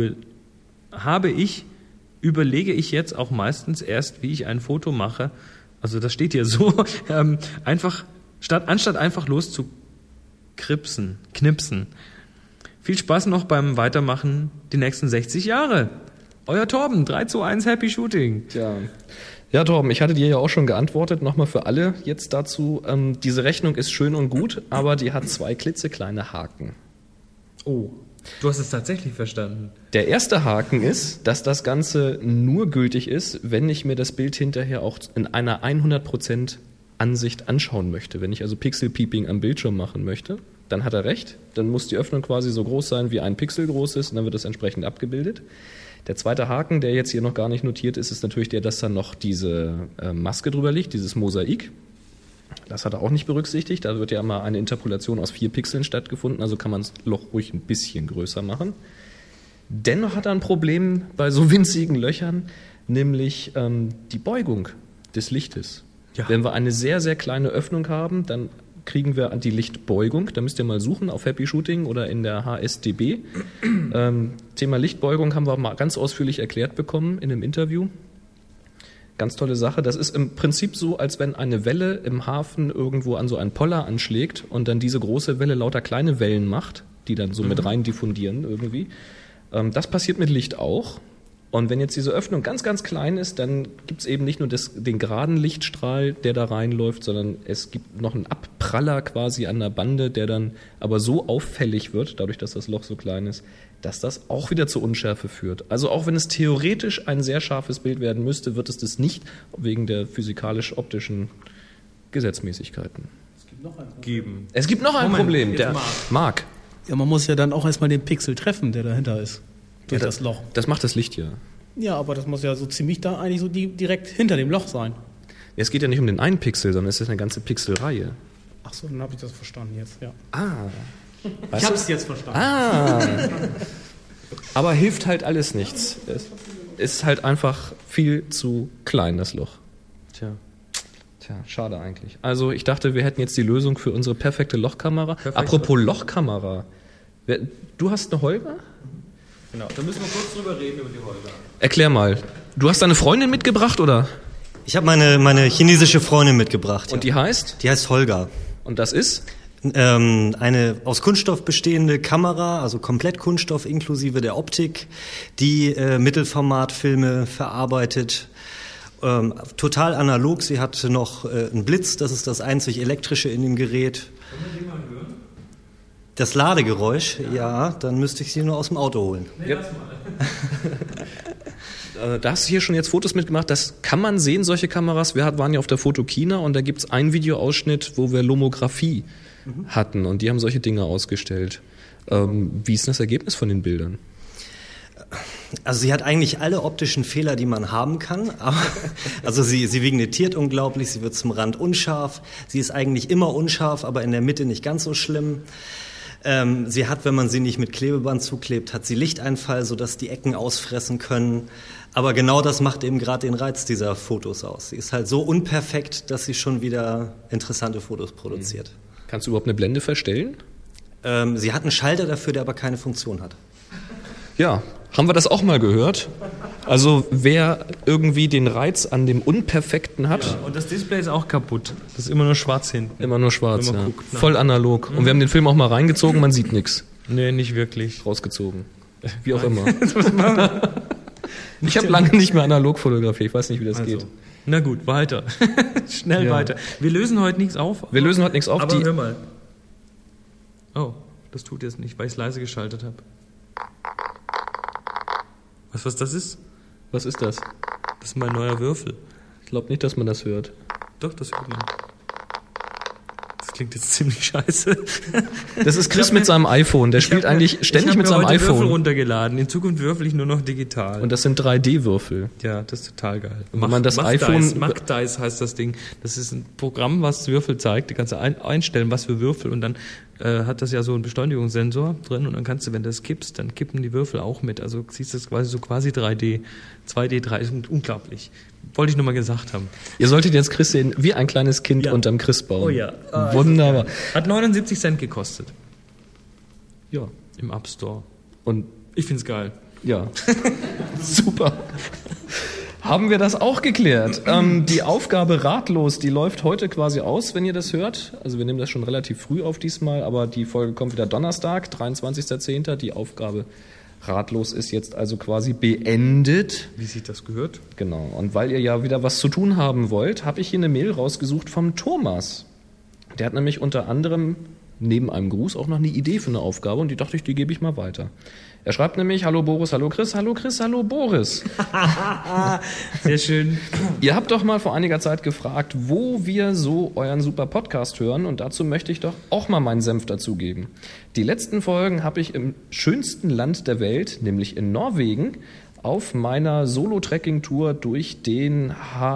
überlege ich jetzt auch meistens erst, wie ich ein Foto mache. Also das steht hier so, anstatt einfach loszuknipsen. Viel Spaß noch beim Weitermachen die nächsten 60 Jahre. Euer Torben, 3-2-1 Happy Shooting. Tja. Ja, Torben, ich hatte dir ja auch schon geantwortet, nochmal für alle jetzt dazu. Diese Rechnung ist schön und gut, aber die hat 2 klitzekleine Haken. Oh, du hast es tatsächlich verstanden. Der erste Haken ist, dass das Ganze nur gültig ist, wenn ich mir das Bild hinterher auch in einer 100% Ansicht anschauen möchte. Wenn ich also Pixel-Peeping am Bildschirm machen möchte, dann hat er recht. Dann muss die Öffnung quasi so groß sein, wie ein Pixel groß ist und dann wird das entsprechend abgebildet. Der zweite Haken, der jetzt hier noch gar nicht notiert ist, ist natürlich der, dass dann noch diese Maske drüber liegt, dieses Mosaik. Das hat er auch nicht berücksichtigt. Da wird ja immer eine Interpolation aus 4 Pixeln stattgefunden, also kann man das Loch ruhig ein bisschen größer machen. Dennoch hat er ein Problem bei so winzigen Löchern, nämlich die Beugung des Lichtes. Ja. Wenn wir eine sehr, sehr kleine Öffnung haben, dann kriegen wir die Lichtbeugung. Da müsst ihr mal suchen auf Happy Shooting oder in der HSDB. Thema Lichtbeugung haben wir mal ganz ausführlich erklärt bekommen in einem Interview. Ganz tolle Sache. Das ist im Prinzip so, als wenn eine Welle im Hafen irgendwo an so einen Poller anschlägt und dann diese große Welle lauter kleine Wellen macht, die dann so mit rein diffundieren irgendwie. Das passiert mit Licht auch. Und wenn jetzt diese Öffnung ganz, ganz klein ist, dann gibt es eben nicht nur den geraden Lichtstrahl, der da reinläuft, sondern es gibt noch einen Abpraller quasi an der Bande, der dann aber so auffällig wird, dadurch, dass das Loch so klein ist, dass das auch wieder zur Unschärfe führt. Also auch wenn es theoretisch ein sehr scharfes Bild werden müsste, wird es das nicht wegen der physikalisch-optischen Gesetzmäßigkeiten. Es gibt noch ein Problem. Der Marc. Ja, man muss ja dann auch erstmal den Pixel treffen, der dahinter ist. Durch das Loch. Das macht das Licht ja. Ja, aber das muss ja so ziemlich da eigentlich so direkt hinter dem Loch sein. Es geht ja nicht um den einen Pixel, sondern es ist eine ganze Pixelreihe. Ach so, dann habe ich das verstanden jetzt, ja. Ich habe es jetzt verstanden. Aber hilft halt alles nichts. Es ist halt einfach viel zu klein, das Loch. Tja, schade eigentlich. Also ich dachte, wir hätten jetzt die Lösung für unsere perfekte Lochkamera. Apropos Lochkamera. Du hast eine Holger? Genau, da müssen wir kurz drüber reden, über die Holger. Erklär mal. Du hast deine Freundin mitgebracht, oder? Ich habe meine chinesische Freundin mitgebracht. Und die heißt? Die heißt Holger. Und das ist? Eine aus Kunststoff bestehende Kamera, also komplett Kunststoff inklusive der Optik, die Mittelformatfilme verarbeitet. Total analog. Sie hat noch einen Blitz, das ist das einzig elektrische in dem Gerät. Können wir den mal hören? Das Ladegeräusch, ja, dann müsste ich sie nur aus dem Auto holen. Nee, lass mal. Da hast du hier schon jetzt Fotos mitgemacht. Das kann man sehen, solche Kameras. Wir waren ja auf der Fotokina und da gibt es einen Videoausschnitt, wo wir Lomographie hatten und die haben solche Dinge ausgestellt. Wie ist denn das Ergebnis von den Bildern? Also sie hat eigentlich alle optischen Fehler, die man haben kann. Aber, also sie vignettiert unglaublich, sie wird zum Rand unscharf. Sie ist eigentlich immer unscharf, aber in der Mitte nicht ganz so schlimm. Sie hat, wenn man sie nicht mit Klebeband zuklebt, hat sie Lichteinfall, sodass die Ecken ausfressen können. Aber genau das macht eben gerade den Reiz dieser Fotos aus. Sie ist halt so unperfekt, dass sie schon wieder interessante Fotos produziert. Kannst du überhaupt eine Blende verstellen? Sie hat einen Schalter dafür, der aber keine Funktion hat. Ja, haben wir das auch mal gehört? Also wer irgendwie den Reiz an dem Unperfekten hat. Ja, und das Display ist auch kaputt. Das ist immer nur schwarz hinten. Immer nur schwarz, ja. Guckt, voll analog. Und wir haben den Film auch mal reingezogen, man sieht nichts. Nee, nicht wirklich. Rausgezogen. Wie auch immer. Ich habe lange nicht mehr analog fotografiert, ich weiß nicht, wie das geht. Na gut, weiter. Schnell weiter. Wir lösen heute nichts auf. Wir lösen heute nichts auf. Aber hör mal. Oh, das tut jetzt nicht, weil ich es leise geschaltet habe. Weißt du, was das ist? Was ist das? Das ist mein neuer Würfel. Ich glaube nicht, dass man das hört. Doch, das hört man. Das klingt jetzt ziemlich scheiße. Das ist Chris mit seinem iPhone. Der spielt eigentlich ständig mit seinem iPhone. Ich habe Würfel runtergeladen. In Zukunft würfel ich nur noch digital. Und das sind 3D-Würfel. Ja, das ist total geil. Und wenn man das iPhone... MacDice heißt das Ding. Das ist ein Programm, was Würfel zeigt. Du kannst einstellen, was für Würfel. Und dann hat das ja so einen Beschleunigungssensor drin. Und dann kannst du, wenn du das kippst, dann kippen die Würfel auch mit. Also siehst du das quasi 3D. 2D, 3D. Das ist unglaublich. Wollte ich nur mal gesagt haben. Ihr solltet jetzt Chris sehen, wie ein kleines Kind unterm Christbaum. Oh ja. Wunderbar. Hat 79 Cent gekostet. Ja. Im App Store. Und ich find's geil. Ja. Super. Haben wir das auch geklärt? Die Aufgabe Ratlos, die läuft heute quasi aus, wenn ihr das hört. Also wir nehmen das schon relativ früh auf diesmal, aber die Folge kommt wieder Donnerstag, 23.10. Die Aufgabe Ratlos ist jetzt also quasi beendet. Wie sich das gehört? Genau. Und weil ihr ja wieder was zu tun haben wollt, habe ich hier eine Mail rausgesucht vom Thomas. Der hat nämlich unter anderem neben einem Gruß auch noch eine Idee für eine Aufgabe und die dachte ich, die gebe ich mal weiter. Er schreibt nämlich, hallo Boris, hallo Chris, hallo Chris, hallo Boris. Sehr schön. Ihr habt doch mal vor einiger Zeit gefragt, wo wir so euren super Podcast hören und dazu möchte ich doch auch mal meinen Senf dazugeben. Die letzten Folgen habe ich im schönsten Land der Welt, nämlich in Norwegen, auf meiner Solo-Trekking-Tour durch den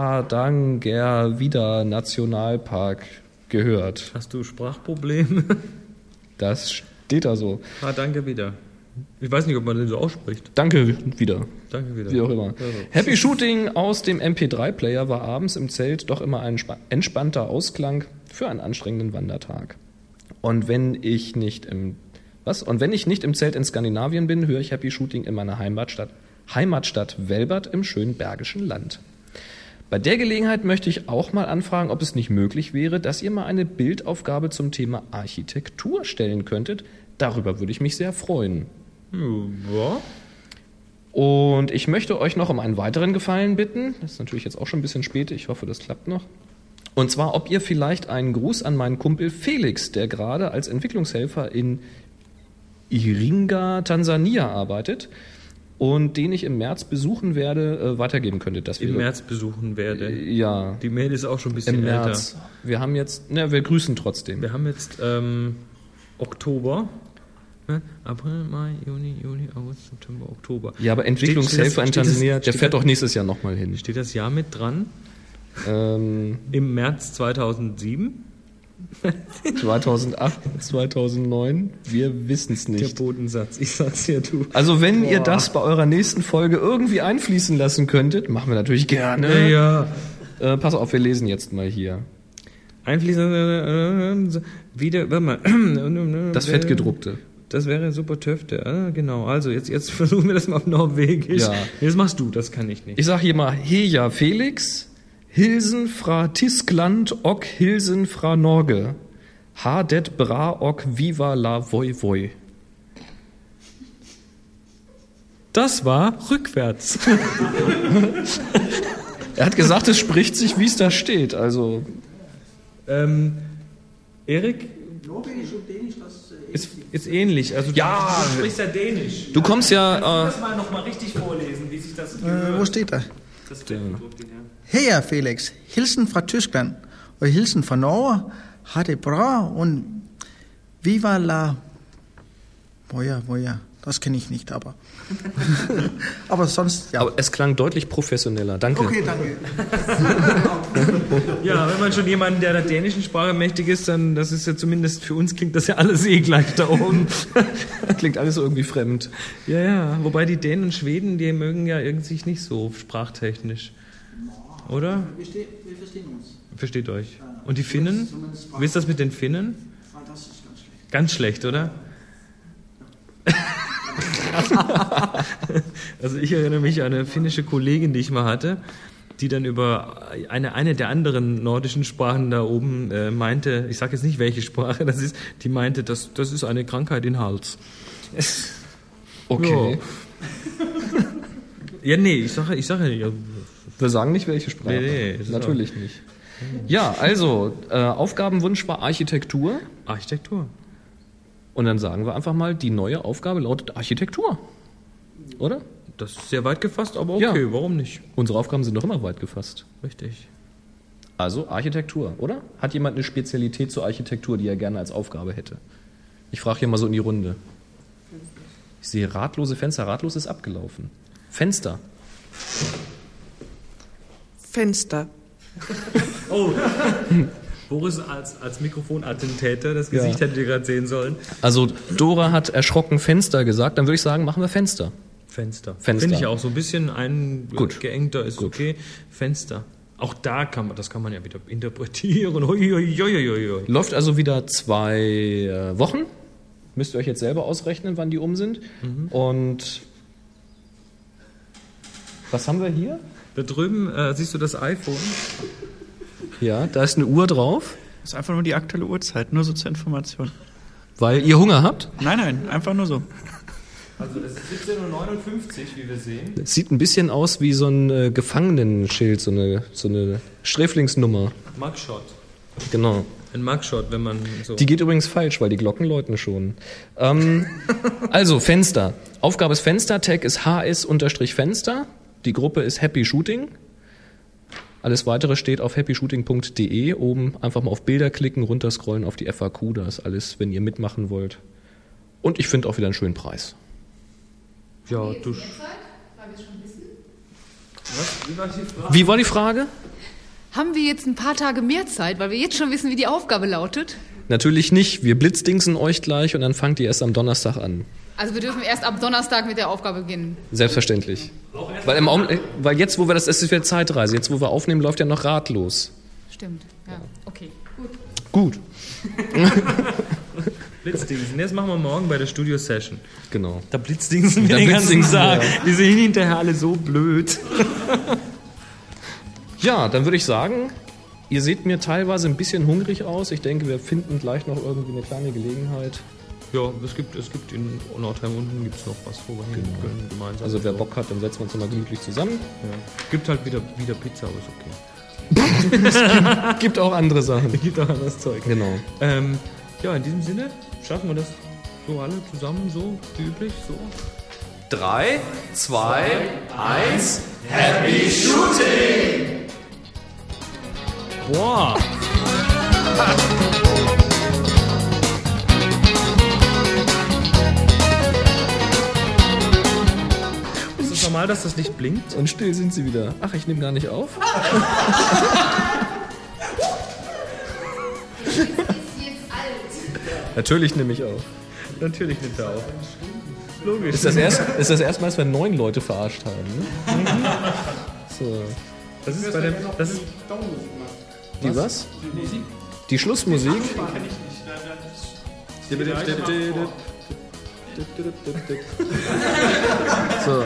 Hardangervidda-Nationalpark gehört. Hast du Sprachprobleme? Das steht da so. Hardangervidda. Ich weiß nicht, ob man den so ausspricht. Danke wieder. Danke wieder. Wie auch immer. Also. Happy Shooting aus dem MP3-Player war abends im Zelt doch immer ein entspannter Ausklang für einen anstrengenden Wandertag. Und wenn ich nicht im Zelt in Skandinavien bin, höre ich Happy Shooting in meiner Heimatstadt Velbert im schönen Bergischen Land. Bei der Gelegenheit möchte ich auch mal anfragen, ob es nicht möglich wäre, dass ihr mal eine Bildaufgabe zum Thema Architektur stellen könntet. Darüber würde ich mich sehr freuen. Ja. Und ich möchte euch noch um einen weiteren Gefallen bitten. Das ist natürlich jetzt auch schon ein bisschen spät. Ich hoffe, das klappt noch. Und zwar, ob ihr vielleicht einen Gruß an meinen Kumpel Felix, der gerade als Entwicklungshelfer in Iringa, Tansania arbeitet und den ich im März besuchen werde, weitergeben könntet. Dass Im März besuchen werde? Ja. Die Mail ist auch schon ein bisschen im älter. März. Wir haben jetzt, wir grüßen trotzdem. Wir haben jetzt Oktober. April, Mai, Juni, Juli, August, September, Oktober. Ja, aber Entwicklungshelfer in Tansania, der fährt doch nächstes Jahr nochmal hin. Steht das Jahr mit dran? Im März 2007? 2008, 2009, wir wissen es nicht. Der Bodensatz, ich sag's dir, du. Also wenn ihr das bei eurer nächsten Folge irgendwie einfließen lassen könntet, machen wir natürlich gerne. Ja. Pass auf, wir lesen jetzt mal hier. Einfließen, wieder, warte mal. Das Fettgedruckte. Das wäre super Töfte, genau. Also jetzt versuchen wir das mal auf Norwegisch. Ja. Das machst du, das kann ich nicht. Ich sag hier mal, Heja Felix, Hilsen fra Tyskland, ok Hilsen fra Norge. Ha det bra ok viva la voi voi. Das war rückwärts. Er hat gesagt, es spricht sich, wie es da steht. Also Erik? Norwegisch und Dänisch, das ist ähnlich. Also ja, du sprichst ja Dänisch. Du kommst ja... Kannst du das mal nochmal richtig vorlesen, wie sich das wo steht das? Das Heja Felix, Hilsen fra Tyskland og Hilsen fra Norge. Ha det bra und viva la... Woja, das kenne ich nicht, aber... aber sonst, ja. Aber es klang deutlich professioneller, danke. Okay, danke. Ja, wenn man schon jemanden, der der dänischen Sprache mächtig ist, dann, das ist ja zumindest für uns, klingt das ja alles gleich da oben. Klingt alles irgendwie fremd. Ja, wobei die Dänen und Schweden, die mögen ja irgendwie nicht so sprachtechnisch. Oder? Wir verstehen uns. Versteht euch. Und die Finnen? Wie ist das mit den Finnen? Das ist ganz schlecht. Ganz schlecht, oder? Also ich erinnere mich an eine finnische Kollegin, die ich mal hatte, die dann über eine der anderen nordischen Sprachen da oben meinte, ich sage jetzt nicht, welche Sprache das ist, die meinte, das ist eine Krankheit in Hals. Okay. Ja, nee, ich sage ja. Wir sagen nicht, welche Sprache. Nee, natürlich nicht. Ja, also, Aufgabenwunsch war Architektur. Architektur. Und dann sagen wir einfach mal, die neue Aufgabe lautet Architektur. Oder? Das ist sehr weit gefasst, aber okay, ja. Warum nicht? Unsere Aufgaben sind doch immer weit gefasst. Richtig. Also Architektur, oder? Hat jemand eine Spezialität zur Architektur, die er gerne als Aufgabe hätte? Ich frage hier mal so in die Runde. Ich sehe ratlose Fenster. Ratlos ist abgelaufen. Fenster. Fenster. Oh. Boris als Mikrofonattentäter, das Gesicht hättet ihr gerade sehen sollen. Also Dora hat erschrocken Fenster gesagt, dann würde ich sagen, machen wir Fenster. Fenster. Finde ich auch so ein bisschen eingeengter ist gut. Okay. Fenster. Auch da kann man ja wieder interpretieren. Läuft also wieder 2 Wochen. Müsst ihr euch jetzt selber ausrechnen, wann die sind. Mhm. Und was haben wir hier? Da drüben siehst du das iPhone. Ja, da ist eine Uhr drauf. Das ist einfach nur die aktuelle Uhrzeit, nur so zur Information. Weil ihr Hunger habt? Nein, einfach nur so. Also das ist 17:59 Uhr, wie wir sehen. Das sieht ein bisschen aus wie so ein Gefangenenschild, so eine Sträflingsnummer. Mugshot. Genau. Ein Mugshot, wenn man so... Die geht übrigens falsch, weil die Glocken läuten schon. Also, Fenster. Aufgabe ist Fenster, Tag ist hs-Fenster. Die Gruppe ist Happy Shooting. Alles Weitere steht auf happyshooting.de. Oben einfach mal auf Bilder klicken, runterscrollen auf die FAQ. Da ist alles, wenn ihr mitmachen wollt. Und ich finde auch wieder einen schönen Preis. Ja, du... Wie war die Frage? Haben wir jetzt ein paar Tage mehr Zeit, weil wir jetzt schon wissen, wie die Aufgabe lautet? Natürlich nicht. Wir blitzdingsen euch gleich und dann fangt ihr erst am Donnerstag an. Also wir dürfen erst ab Donnerstag mit der Aufgabe beginnen. Selbstverständlich. Weil jetzt, wo wir das ist wieder Zeitreise. Jetzt, wo wir aufnehmen, läuft ja noch ratlos. Stimmt, ja. Okay, gut. Blitzdingsen. Das machen wir morgen bei der Studio-Session. Genau. Da blitzdingsen wir den ganzen Tag. Wir sind hinterher alle so blöd. Ja, dann würde ich sagen, ihr seht mir teilweise ein bisschen hungrig aus. Ich denke, wir finden gleich noch irgendwie eine kleine Gelegenheit. Ja, es gibt in Nordheim unten gibt's noch was, wo wir hin können gemeinsam. Also wer Bock hat, dann setzen wir uns nochmal gemütlich zusammen. Ja. Gibt halt wieder Pizza, aber ist okay. Es gibt auch andere Sachen. Es gibt auch anderes Zeug. Genau. Ja, in diesem Sinne schaffen wir das so alle zusammen, so wie üblich, so. 3, 2, 1, Happy Shooting! Boah! Ist es normal, dass das Licht blinkt? Und still sind sie wieder. Ach, ich nehme gar nicht auf. Natürlich nehme ich auf. Natürlich nimmt er auf. Logisch. Ist das erstmal, dass wir 9 Leute verarscht haben, ne? So. Das ist bei dem. Das ist die was? Die Musik. Die Schlussmusik? So.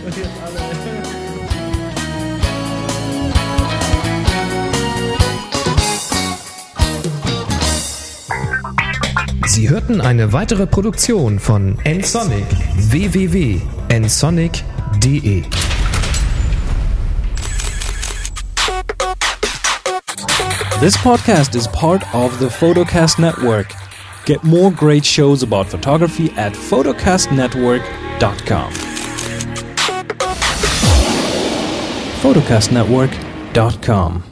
Sie hörten eine weitere Produktion von nsonic. www.nsonic.de. This podcast is part of the Photocast Network. Get more great shows about photography at photocastnetwork.com. photocastnetwork.com